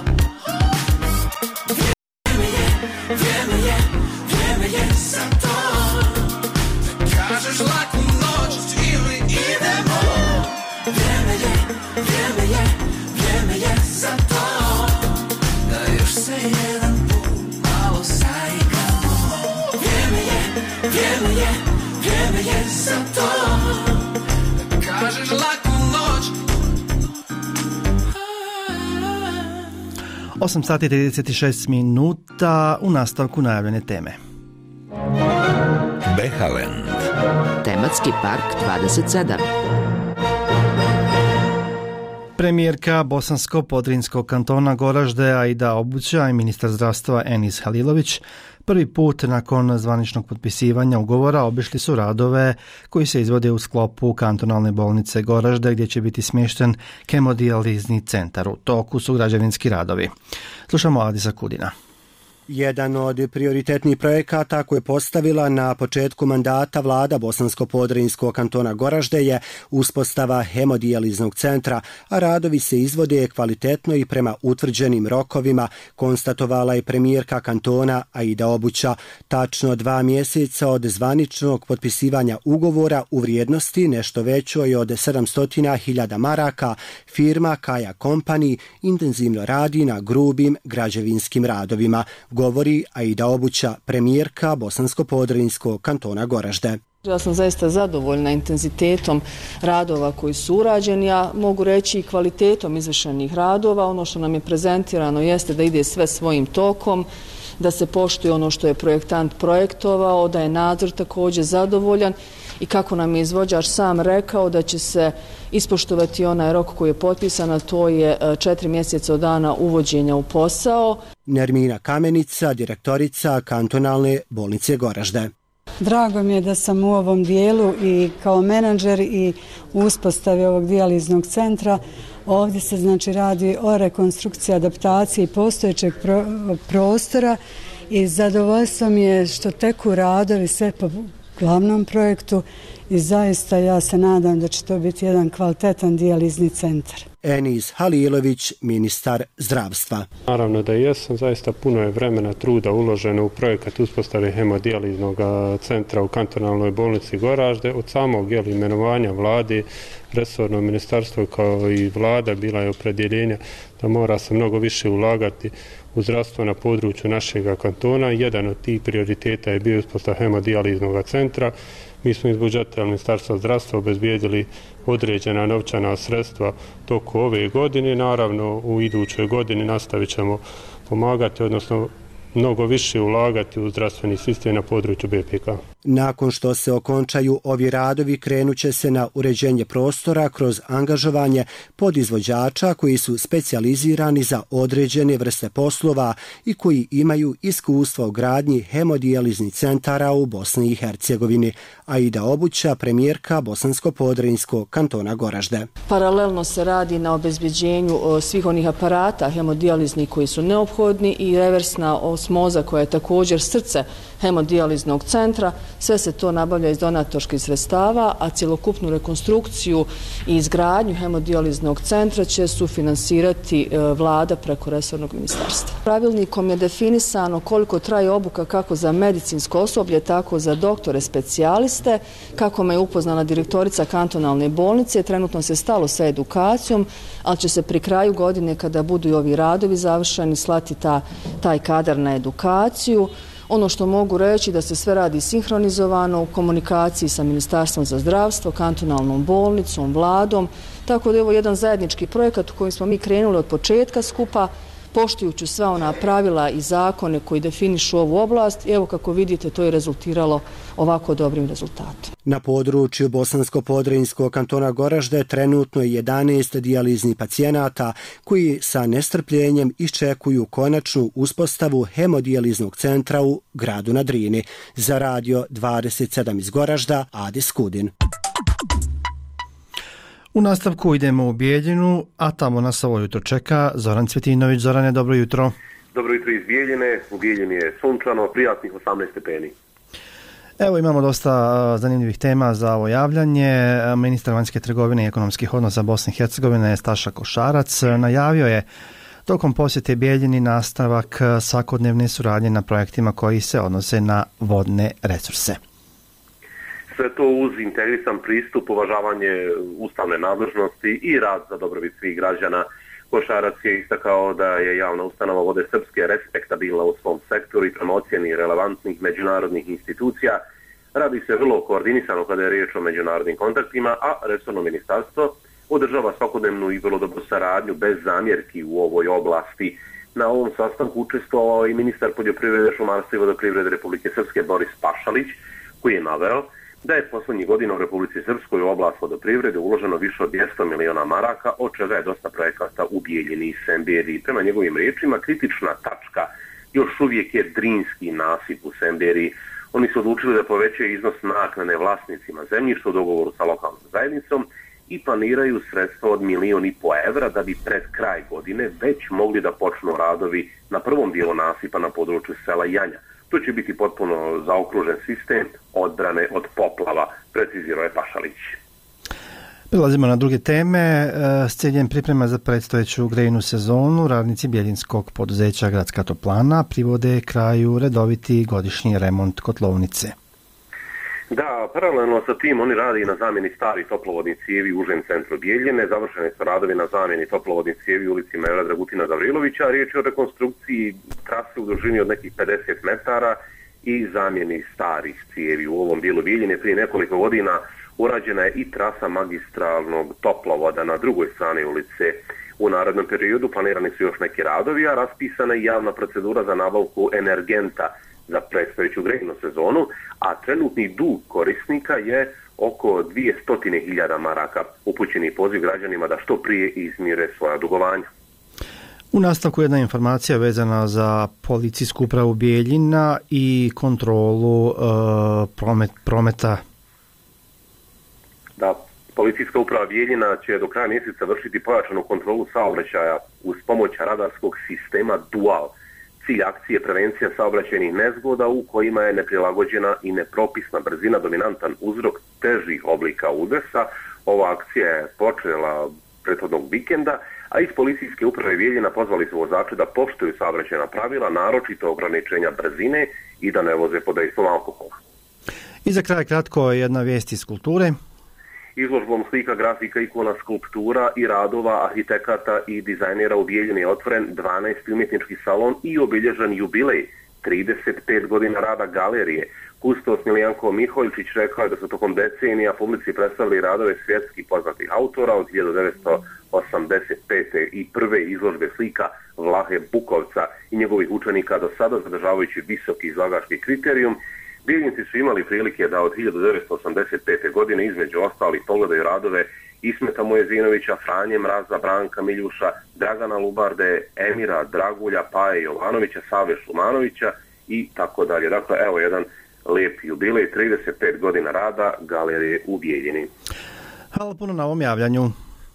Vrijeme je, vrijeme je, vrijeme je za to, da kažeš laku noć ili idemo. Vrijeme je, vrijeme je, vrijeme je za to, da još se jedan put malo zaigramo. Vrijeme je, vrijeme je, vrijeme je za to, da kažeš laku noć. osam sati i trideset šest minuta, u nastavku najavljene teme. Behaland. Tematski park dvadeset sedam. Premijerka Bosansko-Podrinjskog kantona Goražde Aida Obuća i ministar zdravstva Enis Halilović prvi put nakon zvaničnog potpisivanja ugovora obišli su radove koji se izvode u sklopu kantonalne bolnice Goražde gdje će biti smješten hemodijalizni centar. U toku su građevinski radovi. Slušamo Adisa Kudina. Jedan od prioritetnih projekata koje je postavila na početku mandata vlada Bosansko-Podrinjskog kantona Goražde je uspostava hemodijaliznog centra, a radovi se izvode kvalitetno i prema utvrđenim rokovima, konstatovala je premijerka kantona Aida Obuća. Tačno dva mjeseca od zvaničnog potpisivanja ugovora u vrijednosti nešto većoj od sedamsto hiljada maraka, firma Kaja Company intenzivno radi na grubim građevinskim radovima, govori Aida Obuća, premijerka Bosansko-Podrinjskog kantona Goražde. Ja sam zaista zadovoljna intenzitetom radova koji su urađeni, a mogu reći i kvalitetom izvršenih radova. Ono što nam je prezentirano jeste da ide sve svojim tokom, da se poštuje ono što je projektant projektovao, da je nadzor također zadovoljan i kako nam je izvođač sam rekao da će se ispoštovati onaj rok koji je potpisan, a to je četiri mjeseca od dana uvođenja u posao. Nermina Kamenica, direktorica kantonalne bolnice Goražde. Drago mi je da sam u ovom dijelu i kao menadžer i u uspostavi ovog dijaliznog centra. Ovdje se znači radi o rekonstrukciji, adaptaciji postojećeg pro, prostora i zadovoljstvo mi je što teku radovi sve po glavnom projektu i zaista ja se nadam da će to biti jedan kvalitetan dijalizni centar. Enis Halilović, ministar zdravstva. Naravno da jesam, zaista puno je vremena, truda uloženo u projekat uspostave hemodijaliznog centra u kantonalnoj bolnici Goražde. Od samog jel, imenovanja vlade, resorno ministarstvo kao i vlada bila je opredjeljenja da mora se mnogo više ulagati u zdravstvo na području našeg kantona. Jedan od tih prioriteta je bio uspostav hemodijaliznog centra. Mi smo iz budžeta Ministarstva zdravstva obezbijedili određena novčana sredstva toku ove godine. Naravno, u idućoj godini nastavit ćemo pomagati, odnosno mnogo više ulagati u zdravstveni sistem na području B P K. Nakon što se okončaju ovi radovi, krenuće se na uređenje prostora kroz angažovanje podizvođača koji su specijalizirani za određene vrste poslova i koji imaju iskustva u gradnji hemodijaliznih centara u Bosni i Hercegovini. Aida Obuća, premijerka Bosansko-Podrinjskog kantona Goražde. Paralelno se radi na obezbeđenju svih onih aparata hemodijaliznih koji su neophodni i reversna osmoza koja je također srce hemodijaliznog centra. Sve se to nabavlja iz donatorskih sredstava, a cjelokupnu rekonstrukciju i izgradnju hemodijaliznog centra će sufinansirati vlada preko resornog ministarstva. Pravilnikom je definisano koliko traje obuka kako za medicinsko osoblje, tako za doktore specijaliste. Kako me je upoznala direktorica kantonalne bolnice, trenutno se stalo sa edukacijom, ali će se pri kraju godine, kada budu i ovi radovi završeni, slati ta, taj kadar na edukaciju. Ono što mogu reći da se sve radi sinhronizovano u komunikaciji sa Ministarstvom za zdravstvo, kantonalnom bolnicom, vladom, tako da je ovo jedan zajednički projekat u kojem smo mi krenuli od početka skupa, poštujući sva ona pravila i zakone koji definišu ovu oblast. Evo kako vidite, to je rezultiralo ovako dobrim rezultatom. Na području Bosansko-Podrinjskog kantona Goražde trenutno je jedanaest dijaliznih pacijenata koji sa nestrpljenjem iščekuju konačnu uspostavu hemodijaliznog centra u gradu na Drini. Za radio dvadeset sedam iz Goražda, Adi Skudin. U nastavku idemo u Bijeljinu, a tamo nas ovo jutro čeka Zoran Cvetinović. Zorane, dobro jutro. Dobro jutro iz Bijeljine. U Bijeljini je sunčano, prijatnih osamnaest stepeni. Evo, imamo dosta zanimljivih tema za ovo javljanje. Ministar vanjske trgovine i ekonomskih odnosa Bosne i Hercegovine Staša Košarac najavio je tokom posjete Bijeljini nastavak svakodnevne suradnje na projektima koji se odnose na vodne resurse. Sve to uz integrisan pristup, uvažavanje ustavne nadležnosti i rad za dobrobit svih građana. Košarac je istakao da je javna ustanova Vode Srpske respektabilna u svom sektoru i prema ocjeni relevantnih međunarodnih institucija. Radi se vrlo koordinisano kada je riječ o međunarodnim kontaktima, a resorno ministarstvo održava svakodnevnu i vrlo dobru saradnju bez zamjerki u ovoj oblasti. Na ovom sastanku učestvovao i ministar poljoprivrede, šumarstva i vodoprivrede Republike Srpske Boris Pašalić, koji je naveo da je posljednjih godina u Republici Srpskoj u oblast vodoprivrede uloženo više od dvjesto miliona maraka, od čega je dosta projekata u Bijeljini i Semberiji. Prema njegovim riječima, kritična tačka još uvijek je Drinski nasip u Semberiji. Oni su odlučili da povećaju iznos naknade vlasnicima zemljišta u dogovoru sa lokalnom zajednicom i planiraju sredstva od milijon i po evra da bi pred kraj godine već mogli da počnu radovi na prvom dijelu nasipa na području sela Janja. To će biti potpuno zaokružen sistem odbrane od poplava, precizirao je Pašalić. Prelazimo na druge teme. S ciljem priprema za predstojeću grejnu sezonu, radnici bijeljinskog poduzeća Gradska toplana privode kraju redoviti godišnji remont kotlovnice. Da, paralelno sa tim oni radi na zamjeni starih toplovodnih cijevi u užem centru Bijeljine. Završeni su radovi na zamjeni toplovodnih cijevi u ulici Mevra Dragutina Gavrilovića. Riječ je o rekonstrukciji trase u dužini od nekih pedeset metara i zamjeni starih cijevi. U ovom dijelu Bijeljine prije nekoliko godina urađena je i trasa magistralnog toplovoda na drugoj strani ulice. U narednom periodu planirani su još neki radovi, a raspisana je javna procedura za nabavku energenta za predstojeću grejnu sezonu, a trenutni dug korisnika je oko dvjesto hiljada maraka. Upućeni poziv građanima da što prije izmire svoja dugovanja. U nastavku jedna informacija vezana za policijsku upravu Bijeljina i kontrolu uh, promet, prometa. Da, policijska uprava Bijeljina će do kraja mjeseca vršiti pojačanu kontrolu saobraćaja uz pomoć radarskog sistema Dual. Cilj akcije je prevencija saobraćajnih nezgoda u kojima je neprilagođena i nepropisna brzina dominantan uzrok težih oblika udesa. Ova akcija je počela prethodnog vikenda, a iz policijske uprave Bijeljina pozvali su vozače da poštuju saobraćajna pravila, naročito ograničenja brzine i da ne voze pod dejstvom alkohola. I za kraj kratko jedna vijest iz kulture. Izložbom slika, grafika, ikona, skulptura i radova arhitekata i dizajnera u Bijeljini je otvoren dvanaesti umjetnički salon i obilježen jubilej trideset pet godina rada galerije. Kustos Miljanko Miholjčić rekao je da su tokom decenija publici predstavili radove svjetski poznatih autora od hiljadu devetsto osamdeset pete i prve izložbe slika Vlahe Bukovca i njegovih učenika do sada zadržavajući visoki izlagački kriterijum. Bijeljinci su imali prilike da od hiljadu devetsto osamdeset pete godine između ostalih pogledaju radove Ismeta Mojezinovića, Franje Mraza, Branka Miljuša, Dragana Lubarde, Emira Dragulja, Paje Jovanovića, Save Šumanovića i tako dalje. Dakle, evo jedan lijep jubilej, trideset pet godina rada galerije u Bijeljini. Hvala puno na ovom javljanju.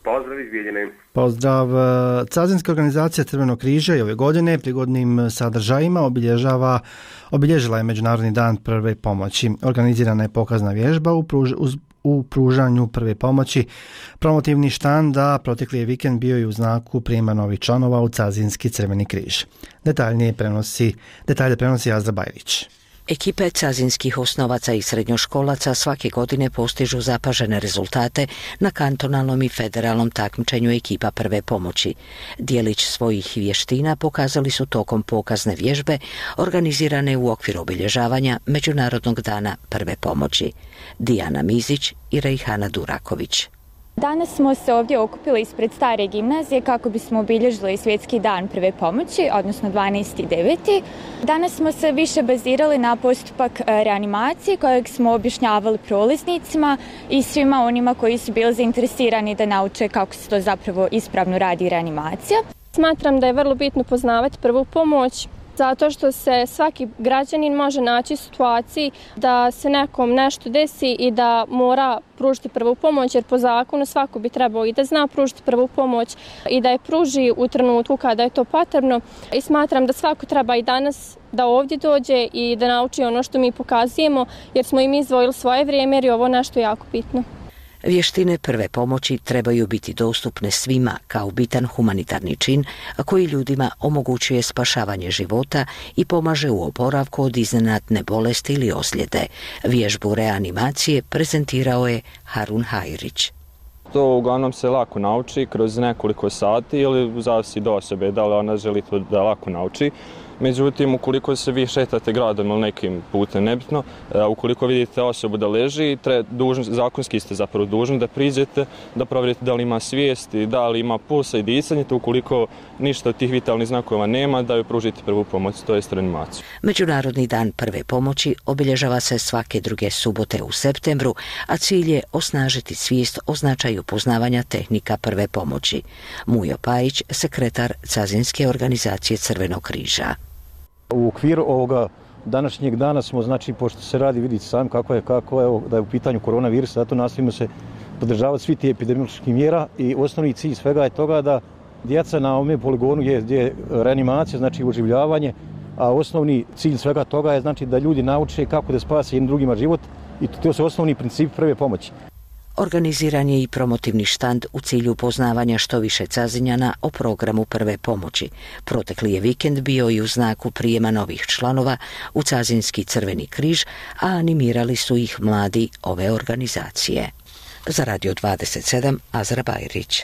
Pozdrav iz Bijeljine. Pozdrav. Cazinska organizacija Crvenog križa i ove godine prigodnim sadržajima obilježava, obilježila je Međunarodni dan prve pomoći. Organizirana je pokazna vježba u, pruž, uz, u pružanju prve pomoći. Promotivni štand, a protekli je vikend bio i u znaku prijema novih članova u Cazinski Crveni križ. Detaljnije prenosi, detalje prenosi Azra Bajrić. Ekipe cazinskih osnovaca i srednjoškolaca svake godine postižu zapažene rezultate na kantonalnom i federalnom takmičenju ekipa prve pomoći. Dijelić svojih vještina pokazali su tokom pokazne vježbe organizirane u okviru obilježavanja Međunarodnog dana prve pomoći. Dijana Mizić i Rejhana Duraković. Danas smo se ovdje okupili ispred stare gimnazije kako bismo obilježili Svjetski dan prve pomoći, odnosno dvanaesti deveti Danas smo se više bazirali na postupak reanimacije kojeg smo objašnjavali prolaznicima i svima onima koji su bili zainteresirani da nauče kako se to zapravo ispravno radi reanimacija. Smatram da je vrlo bitno poznavati prvu pomoć, zato što se svaki građanin može naći u situaciji da se nekom nešto desi i da mora pružiti prvu pomoć, jer po zakonu svako bi trebao i da zna pružiti prvu pomoć i da je pruži u trenutku kada je to potrebno. I smatram da svako treba i danas da ovdje dođe i da nauči ono što mi pokazujemo, jer smo im izdvojili svoje vrijeme jer je ovo nešto jako bitno. Vještine prve pomoći trebaju biti dostupne svima kao bitan humanitarni čin koji ljudima omogućuje spašavanje života i pomaže u oporavku od iznenadne bolesti ili ozljede. Vježbu reanimacije prezentirao je Harun Hajrić. To uglavnom se lako nauči kroz nekoliko sati ili zavisi do osobe da li ona želi to da lako nauči. Međutim, ukoliko se vi šetate gradom ili nekim putem, nebitno, ukoliko vidite osobu da leži, tre, dužni, zakonski ste zapravo dužni da priđete, da provjerite da li ima svijesti, da li ima pulsa i disanje, to ukoliko ništa od tih vitalnih znakova nema, da joj pružite prvu pomoć, to je reanimaciju. Međunarodni dan prve pomoći obilježava se svake druge subote u septembru, a cilj je osnažiti svijest o značaju poznavanja tehnika prve pomoći. Mujo Pajić, sekretar Cazinske organizacije Crvenog križa. U okviru ovoga današnjeg dana smo, znači, pošto se radi, vidite sami kako je, kako je, da je u pitanju koronavirus, zato nastavimo se podržavati svi ti epidemioloških mjera i osnovni cilj svega je toga da djeca na ovome poligonu je, je reanimacija, znači oživljavanje, a osnovni cilj svega toga je, znači, da ljudi nauče kako da spase jednim drugima život i to su osnovni principi prve pomoći. Organiziran je i promotivni štand u cilju poznavanja što više Cazinjana o programu prve pomoći. Protekli je vikend bio i u znaku prijema novih članova u Cazinski Crveni križ, a animirali su ih mladi ove organizacije. Za Radio dvadeset sedam, Azra Bajrić.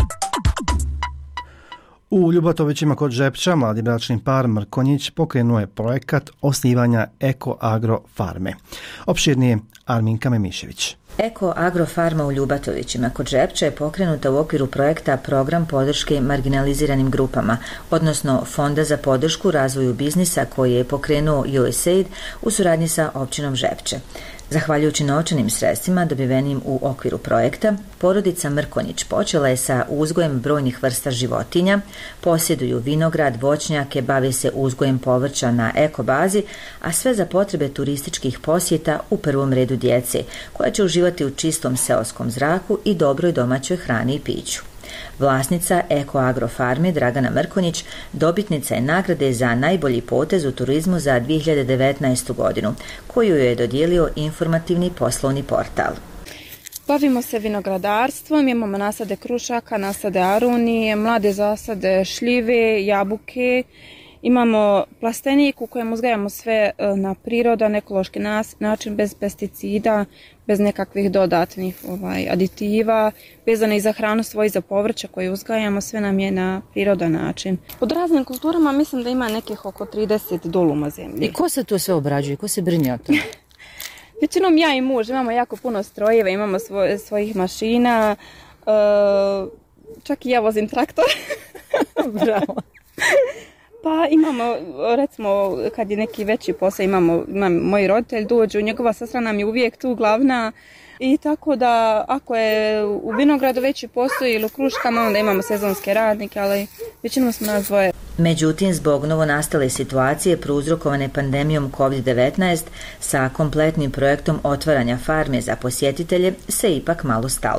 U Ljubatovićima kod Žepča mladi bračni par Mrkonjić pokrenuo je projekat osnivanja Eko Agro Farme. Opširnije Arminka Memišević. Eko Agro Farma u Ljubatovićima kod Žepča je pokrenuta u okviru projekta Program podrške marginaliziranim grupama, odnosno Fonda za podršku razvoju biznisa koji je pokrenuo U S A I D u suradnji sa općinom Žepče. Zahvaljujući novčanim sredstvima dobivenim u okviru projekta, porodica Mrkonjić počela je sa uzgojem brojnih vrsta životinja, posjeduju vinograd, voćnjake, bave se uzgojem povrća na eko bazi, a sve za potrebe turističkih posjeta, u prvom redu djece, koja će uživati u čistom seoskom zraku i dobroj domaćoj hrani i piću. Vlasnica Eko Agro Farme Dragana Mrkonjić dobitnica je nagrade za najbolji potez u turizmu za dvije hiljade devetnaestu. godinu, koju je dodijelio informativni poslovni portal. Bavimo se vinogradarstvom, imamo nasade krušaka, nasade arunije, mlade zasade šljive, jabuke. Imamo plastenik u kojem uzgajamo sve na prirodan, ekološki način, bez pesticida, bez nekakvih dodatnih ovaj, aditiva, vezano i za hranu svoju, za povrće koje uzgajamo, sve nam je na prirodan način. Pod raznim kulturama mislim da ima nekih oko trideset doluma zemlje. I ko se to sve obrađuje, ko se brine o tome? Većinom ja i muž, imamo jako puno strojeva, imamo svoj, svojih mašina, uh, čak i ja vozim traktor. Bravo. Pa imamo, recimo, kad je neki veći posao, imamo, imam, moji roditelji dođu, njegova sestra nam je uvijek tu glavna i tako da ako je u vinogradu veći posao ili u kruškama, onda imamo sezonske radnike, ali većinom smo nas dvoje. Međutim, zbog novonastale situacije prouzrokovane pandemijom kovid devetnaest, sa kompletnim projektom otvaranja farme za posjetitelje se ipak malo stalo.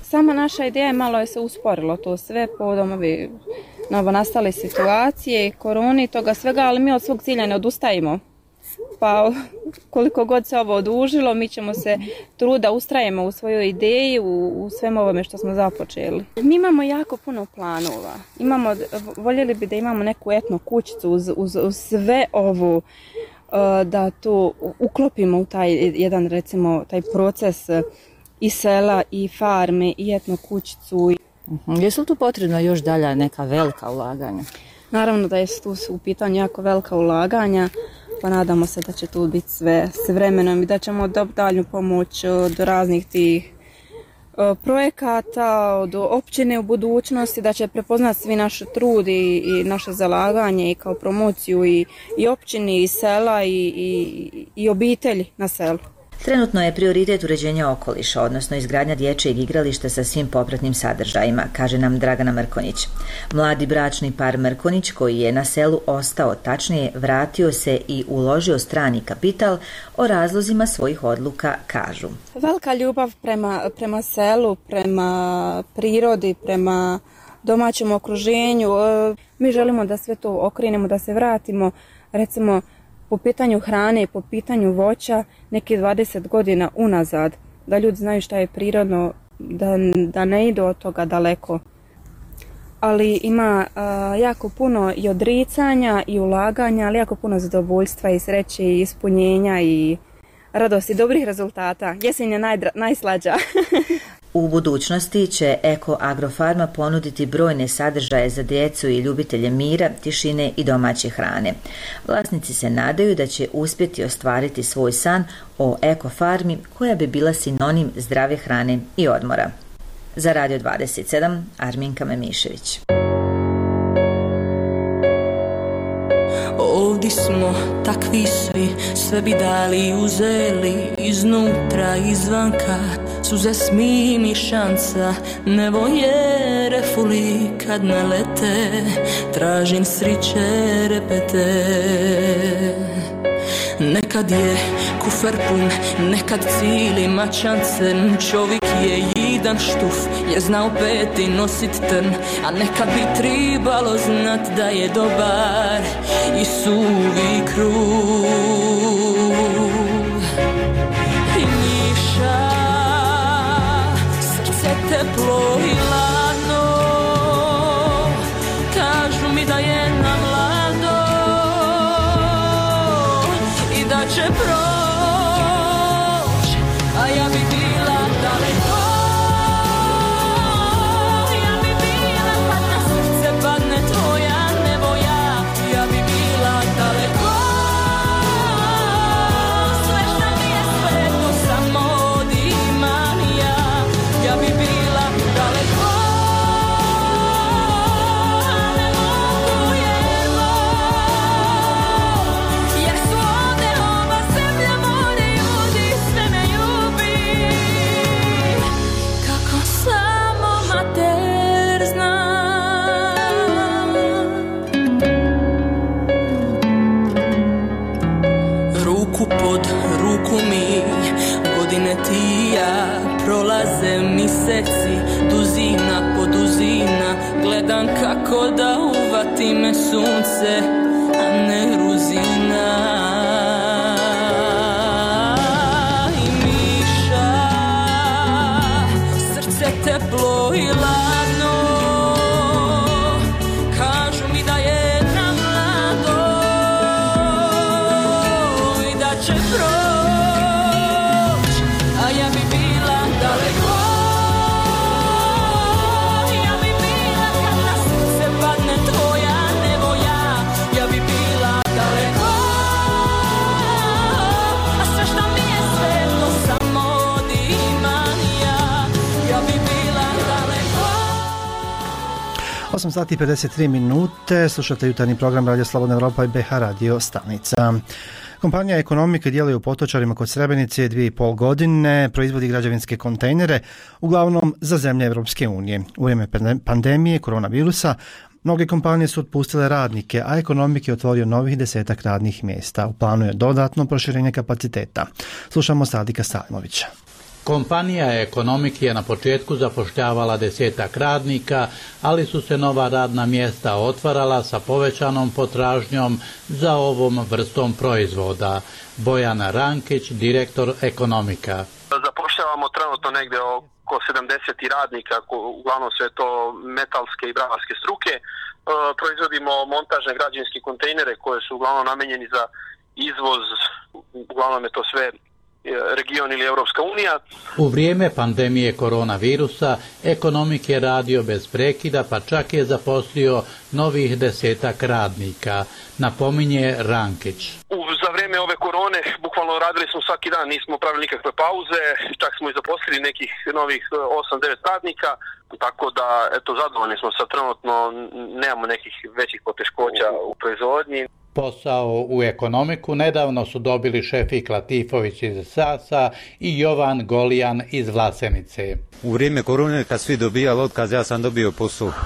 sama naša ideja malo je se usporilo to sve povodom ove novo nastale situacije, korone i toga svega, ali mi od svog cilja ne odustajemo. Pa koliko god se ovo odužilo, mi ćemo se truda ustrajemo u svojoj ideji, u, u svemu ovome što smo započeli. Mi imamo jako puno planova. Imamo, voljeli bi da imamo neku etno kućicu uz, uz, uz sve ovo, da to uklopimo u taj jedan, recimo, taj proces i sela, i farme, i etno kućicu. Uh-huh. Jesu li tu potrebna još dalja neka velika ulaganja? Naravno da je tu u pitanju jako velika ulaganja, pa nadamo se da će tu biti sve s vremenom i da ćemo dobiti dalju pomoć od raznih tih projekata, od općine u budućnosti, da će prepoznati svi naš trud i, i naše zalaganje i kao promociju i, i općini i sela i, i, i obitelji na selu. Trenutno je prioritet uređenja okoliša, odnosno izgradnja dječjeg igrališta sa svim popratnim sadržajima, kaže nam Dragana Mrkonjić. Mladi bračni par Mrkonjić, koji je na selu ostao, tačnije vratio se i uložio strani kapital, o razlozima svojih odluka kažu. Velika ljubav prema, prema selu, prema prirodi, prema domaćem okruženju. Mi želimo da sve to okrenemo, da se vratimo, recimo, po pitanju hrane, po pitanju voća, neki dvadeset godina unazad, da ljudi znaju šta je prirodno, da, da ne idu od toga daleko. Ali ima a, jako puno i odricanja i ulaganja, ali jako puno zadovoljstva i sreće i ispunjenja i radosti, dobrih rezultata. Jesen je najdra, najslađa. U budućnosti će Eko Agrofarma ponuditi brojne sadržaje za djecu i ljubitelje mira, tišine i domaće hrane. Vlasnici se nadaju da će uspjeti ostvariti svoj san o Eko farmi koja bi bila sinonim zdrave hrane i odmora. Za Radio dvadeset sedam, Arminka Memišević. Ovdje smo takvi svi, sve bi dali i uzeli, iznutra, izvanka, suze smim i šanca, nebo je refuli kad nalete, tražim sriće repete. Nekad je kufer pun, nekad cili mačancen, čovjek je jidan štuf, je znao peti nosit trn, a nekad bi tribalo znat da je dobar i suvi krug. I Miša, srce teplo i ladno, kažu mi da je na mlado i da će proć, a ja bi bila daleko. Ja bi bila kad na srce padne tvoja nevoja, ja bi bila daleko. Sve što mi je sveto samo od imanja, ja bi bila daleko. A ne mogu jer jer su ovdje ova zemlja, more, ljudi, sve me ljubi, kako samo mater zna. Ruku pod ruku mi, godine ti ja, prolaze miseci, duzina po duzina, gledam kako da uvati me sunce, a ne ruzina. I Miša, srce teplo i ladno, kažu mi da je na mlado i da će proć, a ja bi bila daleko. Ja bi bila kad na srce padne tvoja nevoja, ja bi bila daleko. A sve što mi je sveto samo od imanja, ja bi bila daleko. osam sati i pedeset tri minute, slušate jutarnji program Radio Slobodna Evropa i B H radio stanica. Kompanija Ekonomike djeluje u Potočarima kod Srebrenice dvije i pol godine, proizvodi građevinske kontejnere, uglavnom za zemlje Evropske unije. U vrijeme pandemije koronavirusa mnoge kompanije su otpustile radnike, a Ekonomik je otvorio novih desetak radnih mjesta. U planu je dodatno proširenje kapaciteta. Slušamo Sadika Salimovića. Kompanija Ekonomik je na početku zapošljavala desetak radnika, ali su se nova radna mjesta otvarala sa povećanom potražnjom za ovom vrstom proizvoda. Bojana Rankić, direktor Ekonomika. Zapošljavamo trenutno negdje oko sedamdeset radnika, uglavnom sve to metalske i bravarske struke. E, proizvodimo montažne građevinske kontejnere koje su uglavnom namijenjeni za izvoz, uglavnom je to sve region ili Europska unija. U vrijeme pandemije koronavirusa Ekonomik je radio bez prekida, pa čak je zaposlio novih desetak radnika, napominje Rankić. U, za vrijeme ove korone bukvalno radili smo svaki dan, nismo pravili nikakve pauze, čak smo i zaposlili nekih novih osam devet radnika, tako da eto, zadovoljni smo sa trenutno, nemamo nekih većih poteškoća u proizvodnji. Posao u Ekonomiku nedavno su dobili Šefik Latifović iz Sasa i Jovan Golijan iz Vlasenice. U vrijeme korone kad svi dobijali otkaz, ja sam dobio posao. E,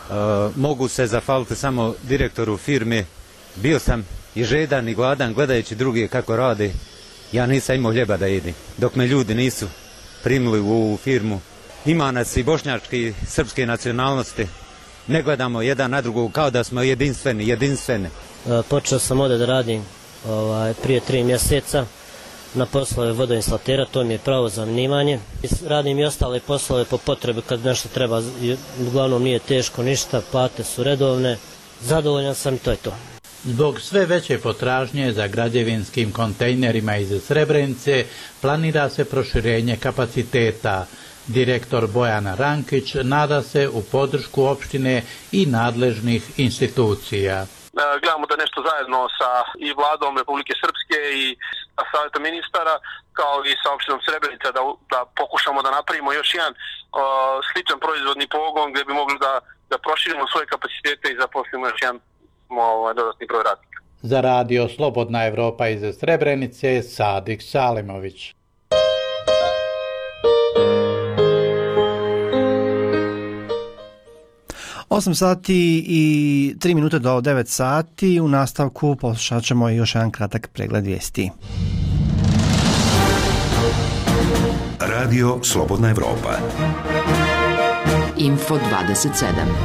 mogu se zahvaliti samo direktoru firme. Bio sam i žedan i gladan gledajući druge kako rade. Ja nisam imao hljeba da jedim. Dok me ljudi nisu primili u ovu firmu. Ima nas i bošnjačke i srpske nacionalnosti. Ne gledamo jedan na drugog kao da smo jedinstveni, jedinstveni. Počeo sam ovdje da radim ovaj, prije tri mjeseca na poslove vodoinstalatera, to mi je pravo zanimanje. Radim i ostale poslove po potrebi kad nešto treba, uglavnom nije teško ništa, plate su redovne, zadovoljan sam i to je to. Zbog sve veće potražnje za građevinskim kontejnerima iz Srebrenice planira se proširenje kapaciteta. Direktor Bojana Rankić nada se u podršku opštine i nadležnih institucija. Gledamo da nešto zajedno sa i vladom Republike Srpske i sa savjetom ministara kao i sa opštinom Srebrenica da, da pokušamo da napravimo još jedan uh, sličan proizvodni pogon gdje bi mogli da, da proširimo svoje kapacitete i zaposlimo još jedan uh, dodatni broj radnika. Za radio Slobodna Evropa iz Srebrenice, Sadik Salimović. osam sati i tri minute do devet sati. U nastavku poslušat ćemo još jedan kratak pregled vijesti. Radio Slobodna Evropa. Info dvadeset sedam.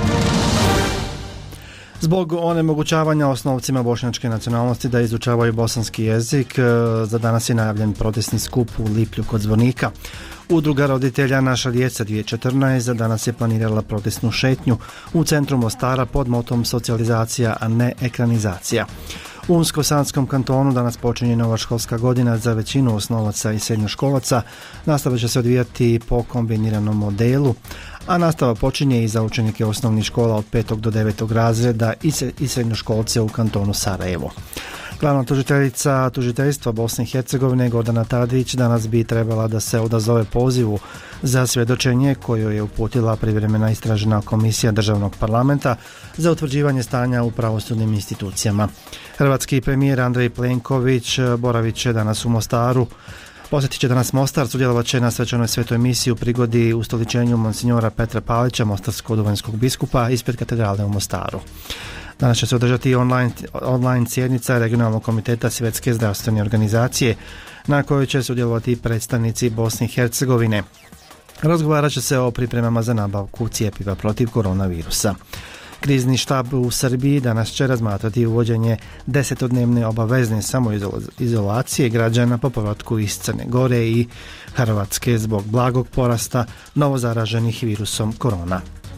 Zbog onemogućavanja osnovcima bošnjačke nacionalnosti da izučavaju bosanski jezik, za danas je najavljen protestni skup u Liplju kod Zvornika. Udruga roditelja Naša djeca dvije tisuće četrnaest za danas je planirala protestnu šetnju u centru Mostara pod motom socijalizacija, a ne ekranizacija. U Unsko-Sanskom kantonu danas počinje nova školska godina za većinu osnovaca i srednjoškolaca. Nastava će se odvijati po kombiniranom modelu, a nastava počinje i za učenike osnovnih škola od petog do devetog razreda i srednjoškolce u kantonu Sarajevo. Glavna tužiteljica tužiteljstva Bosne i Hercegovine Gordana Tadić danas bi trebala da se odazove pozivu za svjedočenje koju je uputila privremena istražna komisija državnog parlamenta za utvrđivanje stanja u pravosudnim institucijama. Hrvatski premijer Andrej Plenković boravit će danas u Mostaru. Posjetit će danas Mostar, sudjelovat će na svečanoj svetoj misiji u prigodi ustoličenju monsinjora Petra Palića, mostarsko-duvanjskog biskupa, ispred katedrale u Mostaru. Danas će se održati online, online sjednica Regionalnog komiteta Svjetske zdravstvene organizacije na kojoj će sudjelovati predstavnici Bosne i Hercegovine. Razgovarat će se o pripremama za nabavku cjepiva protiv koronavirusa. Krizni štab u Srbiji danas će razmatrati uvođenje desetodnevne obavezne samoizolacije građana po povratku iz Crne Gore i Hrvatske zbog blagog porasta novozaraženih virusom korona.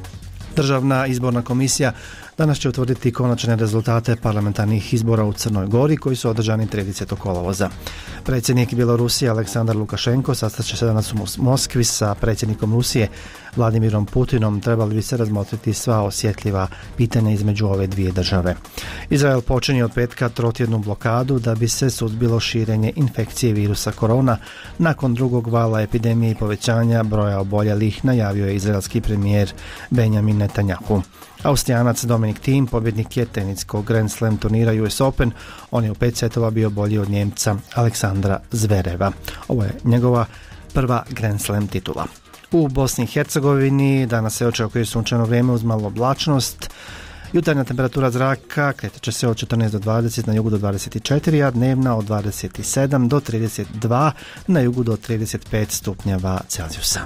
Državna izborna komisija danas će utvrditi konačne rezultate parlamentarnih izbora u Crnoj Gori koji su održani tridesetog kolovoza. Predsjednik Bjelorusije Aleksandar Lukašenko sastaće se danas u Moskvi sa predsjednikom Rusije Vladimirom Putinom. Trebali bi se razmotriti sva osjetljiva pitanja između ove dvije države. Izrael počinje od petka trotjednu blokadu da bi se suzbilo širenje infekcije virusa korona. Nakon drugog vala epidemije i povećanja broja oboljelih, najavio je izraelski premijer Benjamin Netanjahu. Austrijanac Dominic Thiem pobjednik je teniskog Grand Slam turnira U S Open. On je u pet setova bio bolji od Njemca Aleksandra Zvereva. Ovo je njegova prva Grand Slam titula. U Bosni i Hercegovini danas se očekuje sunčano vrijeme uz malo oblačnost. Jutarnja temperatura zraka kretat će se od četrnaest do dvadeset, na jugu do dvadeset četiri, a dnevna od dvadeset sedam do trideset dva, na jugu do trideset pet stupnjeva Celzijusa.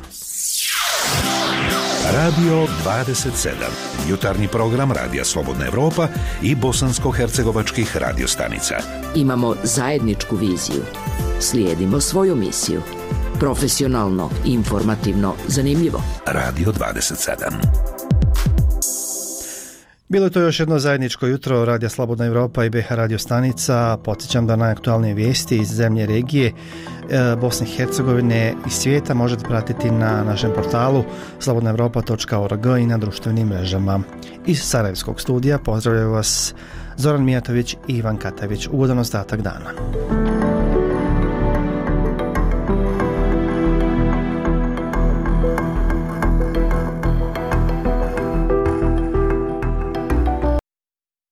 Radio dvadeset sedam. Jutarnji program Radija Slobodna Evropa i bosansko-hercegovačkih radiostanica. Imamo zajedničku viziju. Slijedimo svoju misiju. Profesionalno, informativno, zanimljivo. Radio dvadeset sedam. Bilo je to još jedno zajedničko jutro Radija Slobodna Evropa i B H radio stanica. Podsjećam da najaktualnije vijesti iz zemlje regije, Bosne i Hercegovine i svijeta možete pratiti na našem portalu slobodna evropa točka org i na društvenim mrežama. Iz Sarajevskog studija pozdravljaju vas Zoran Mijatović i Ivan Katavić. Ugodan ostatak dana.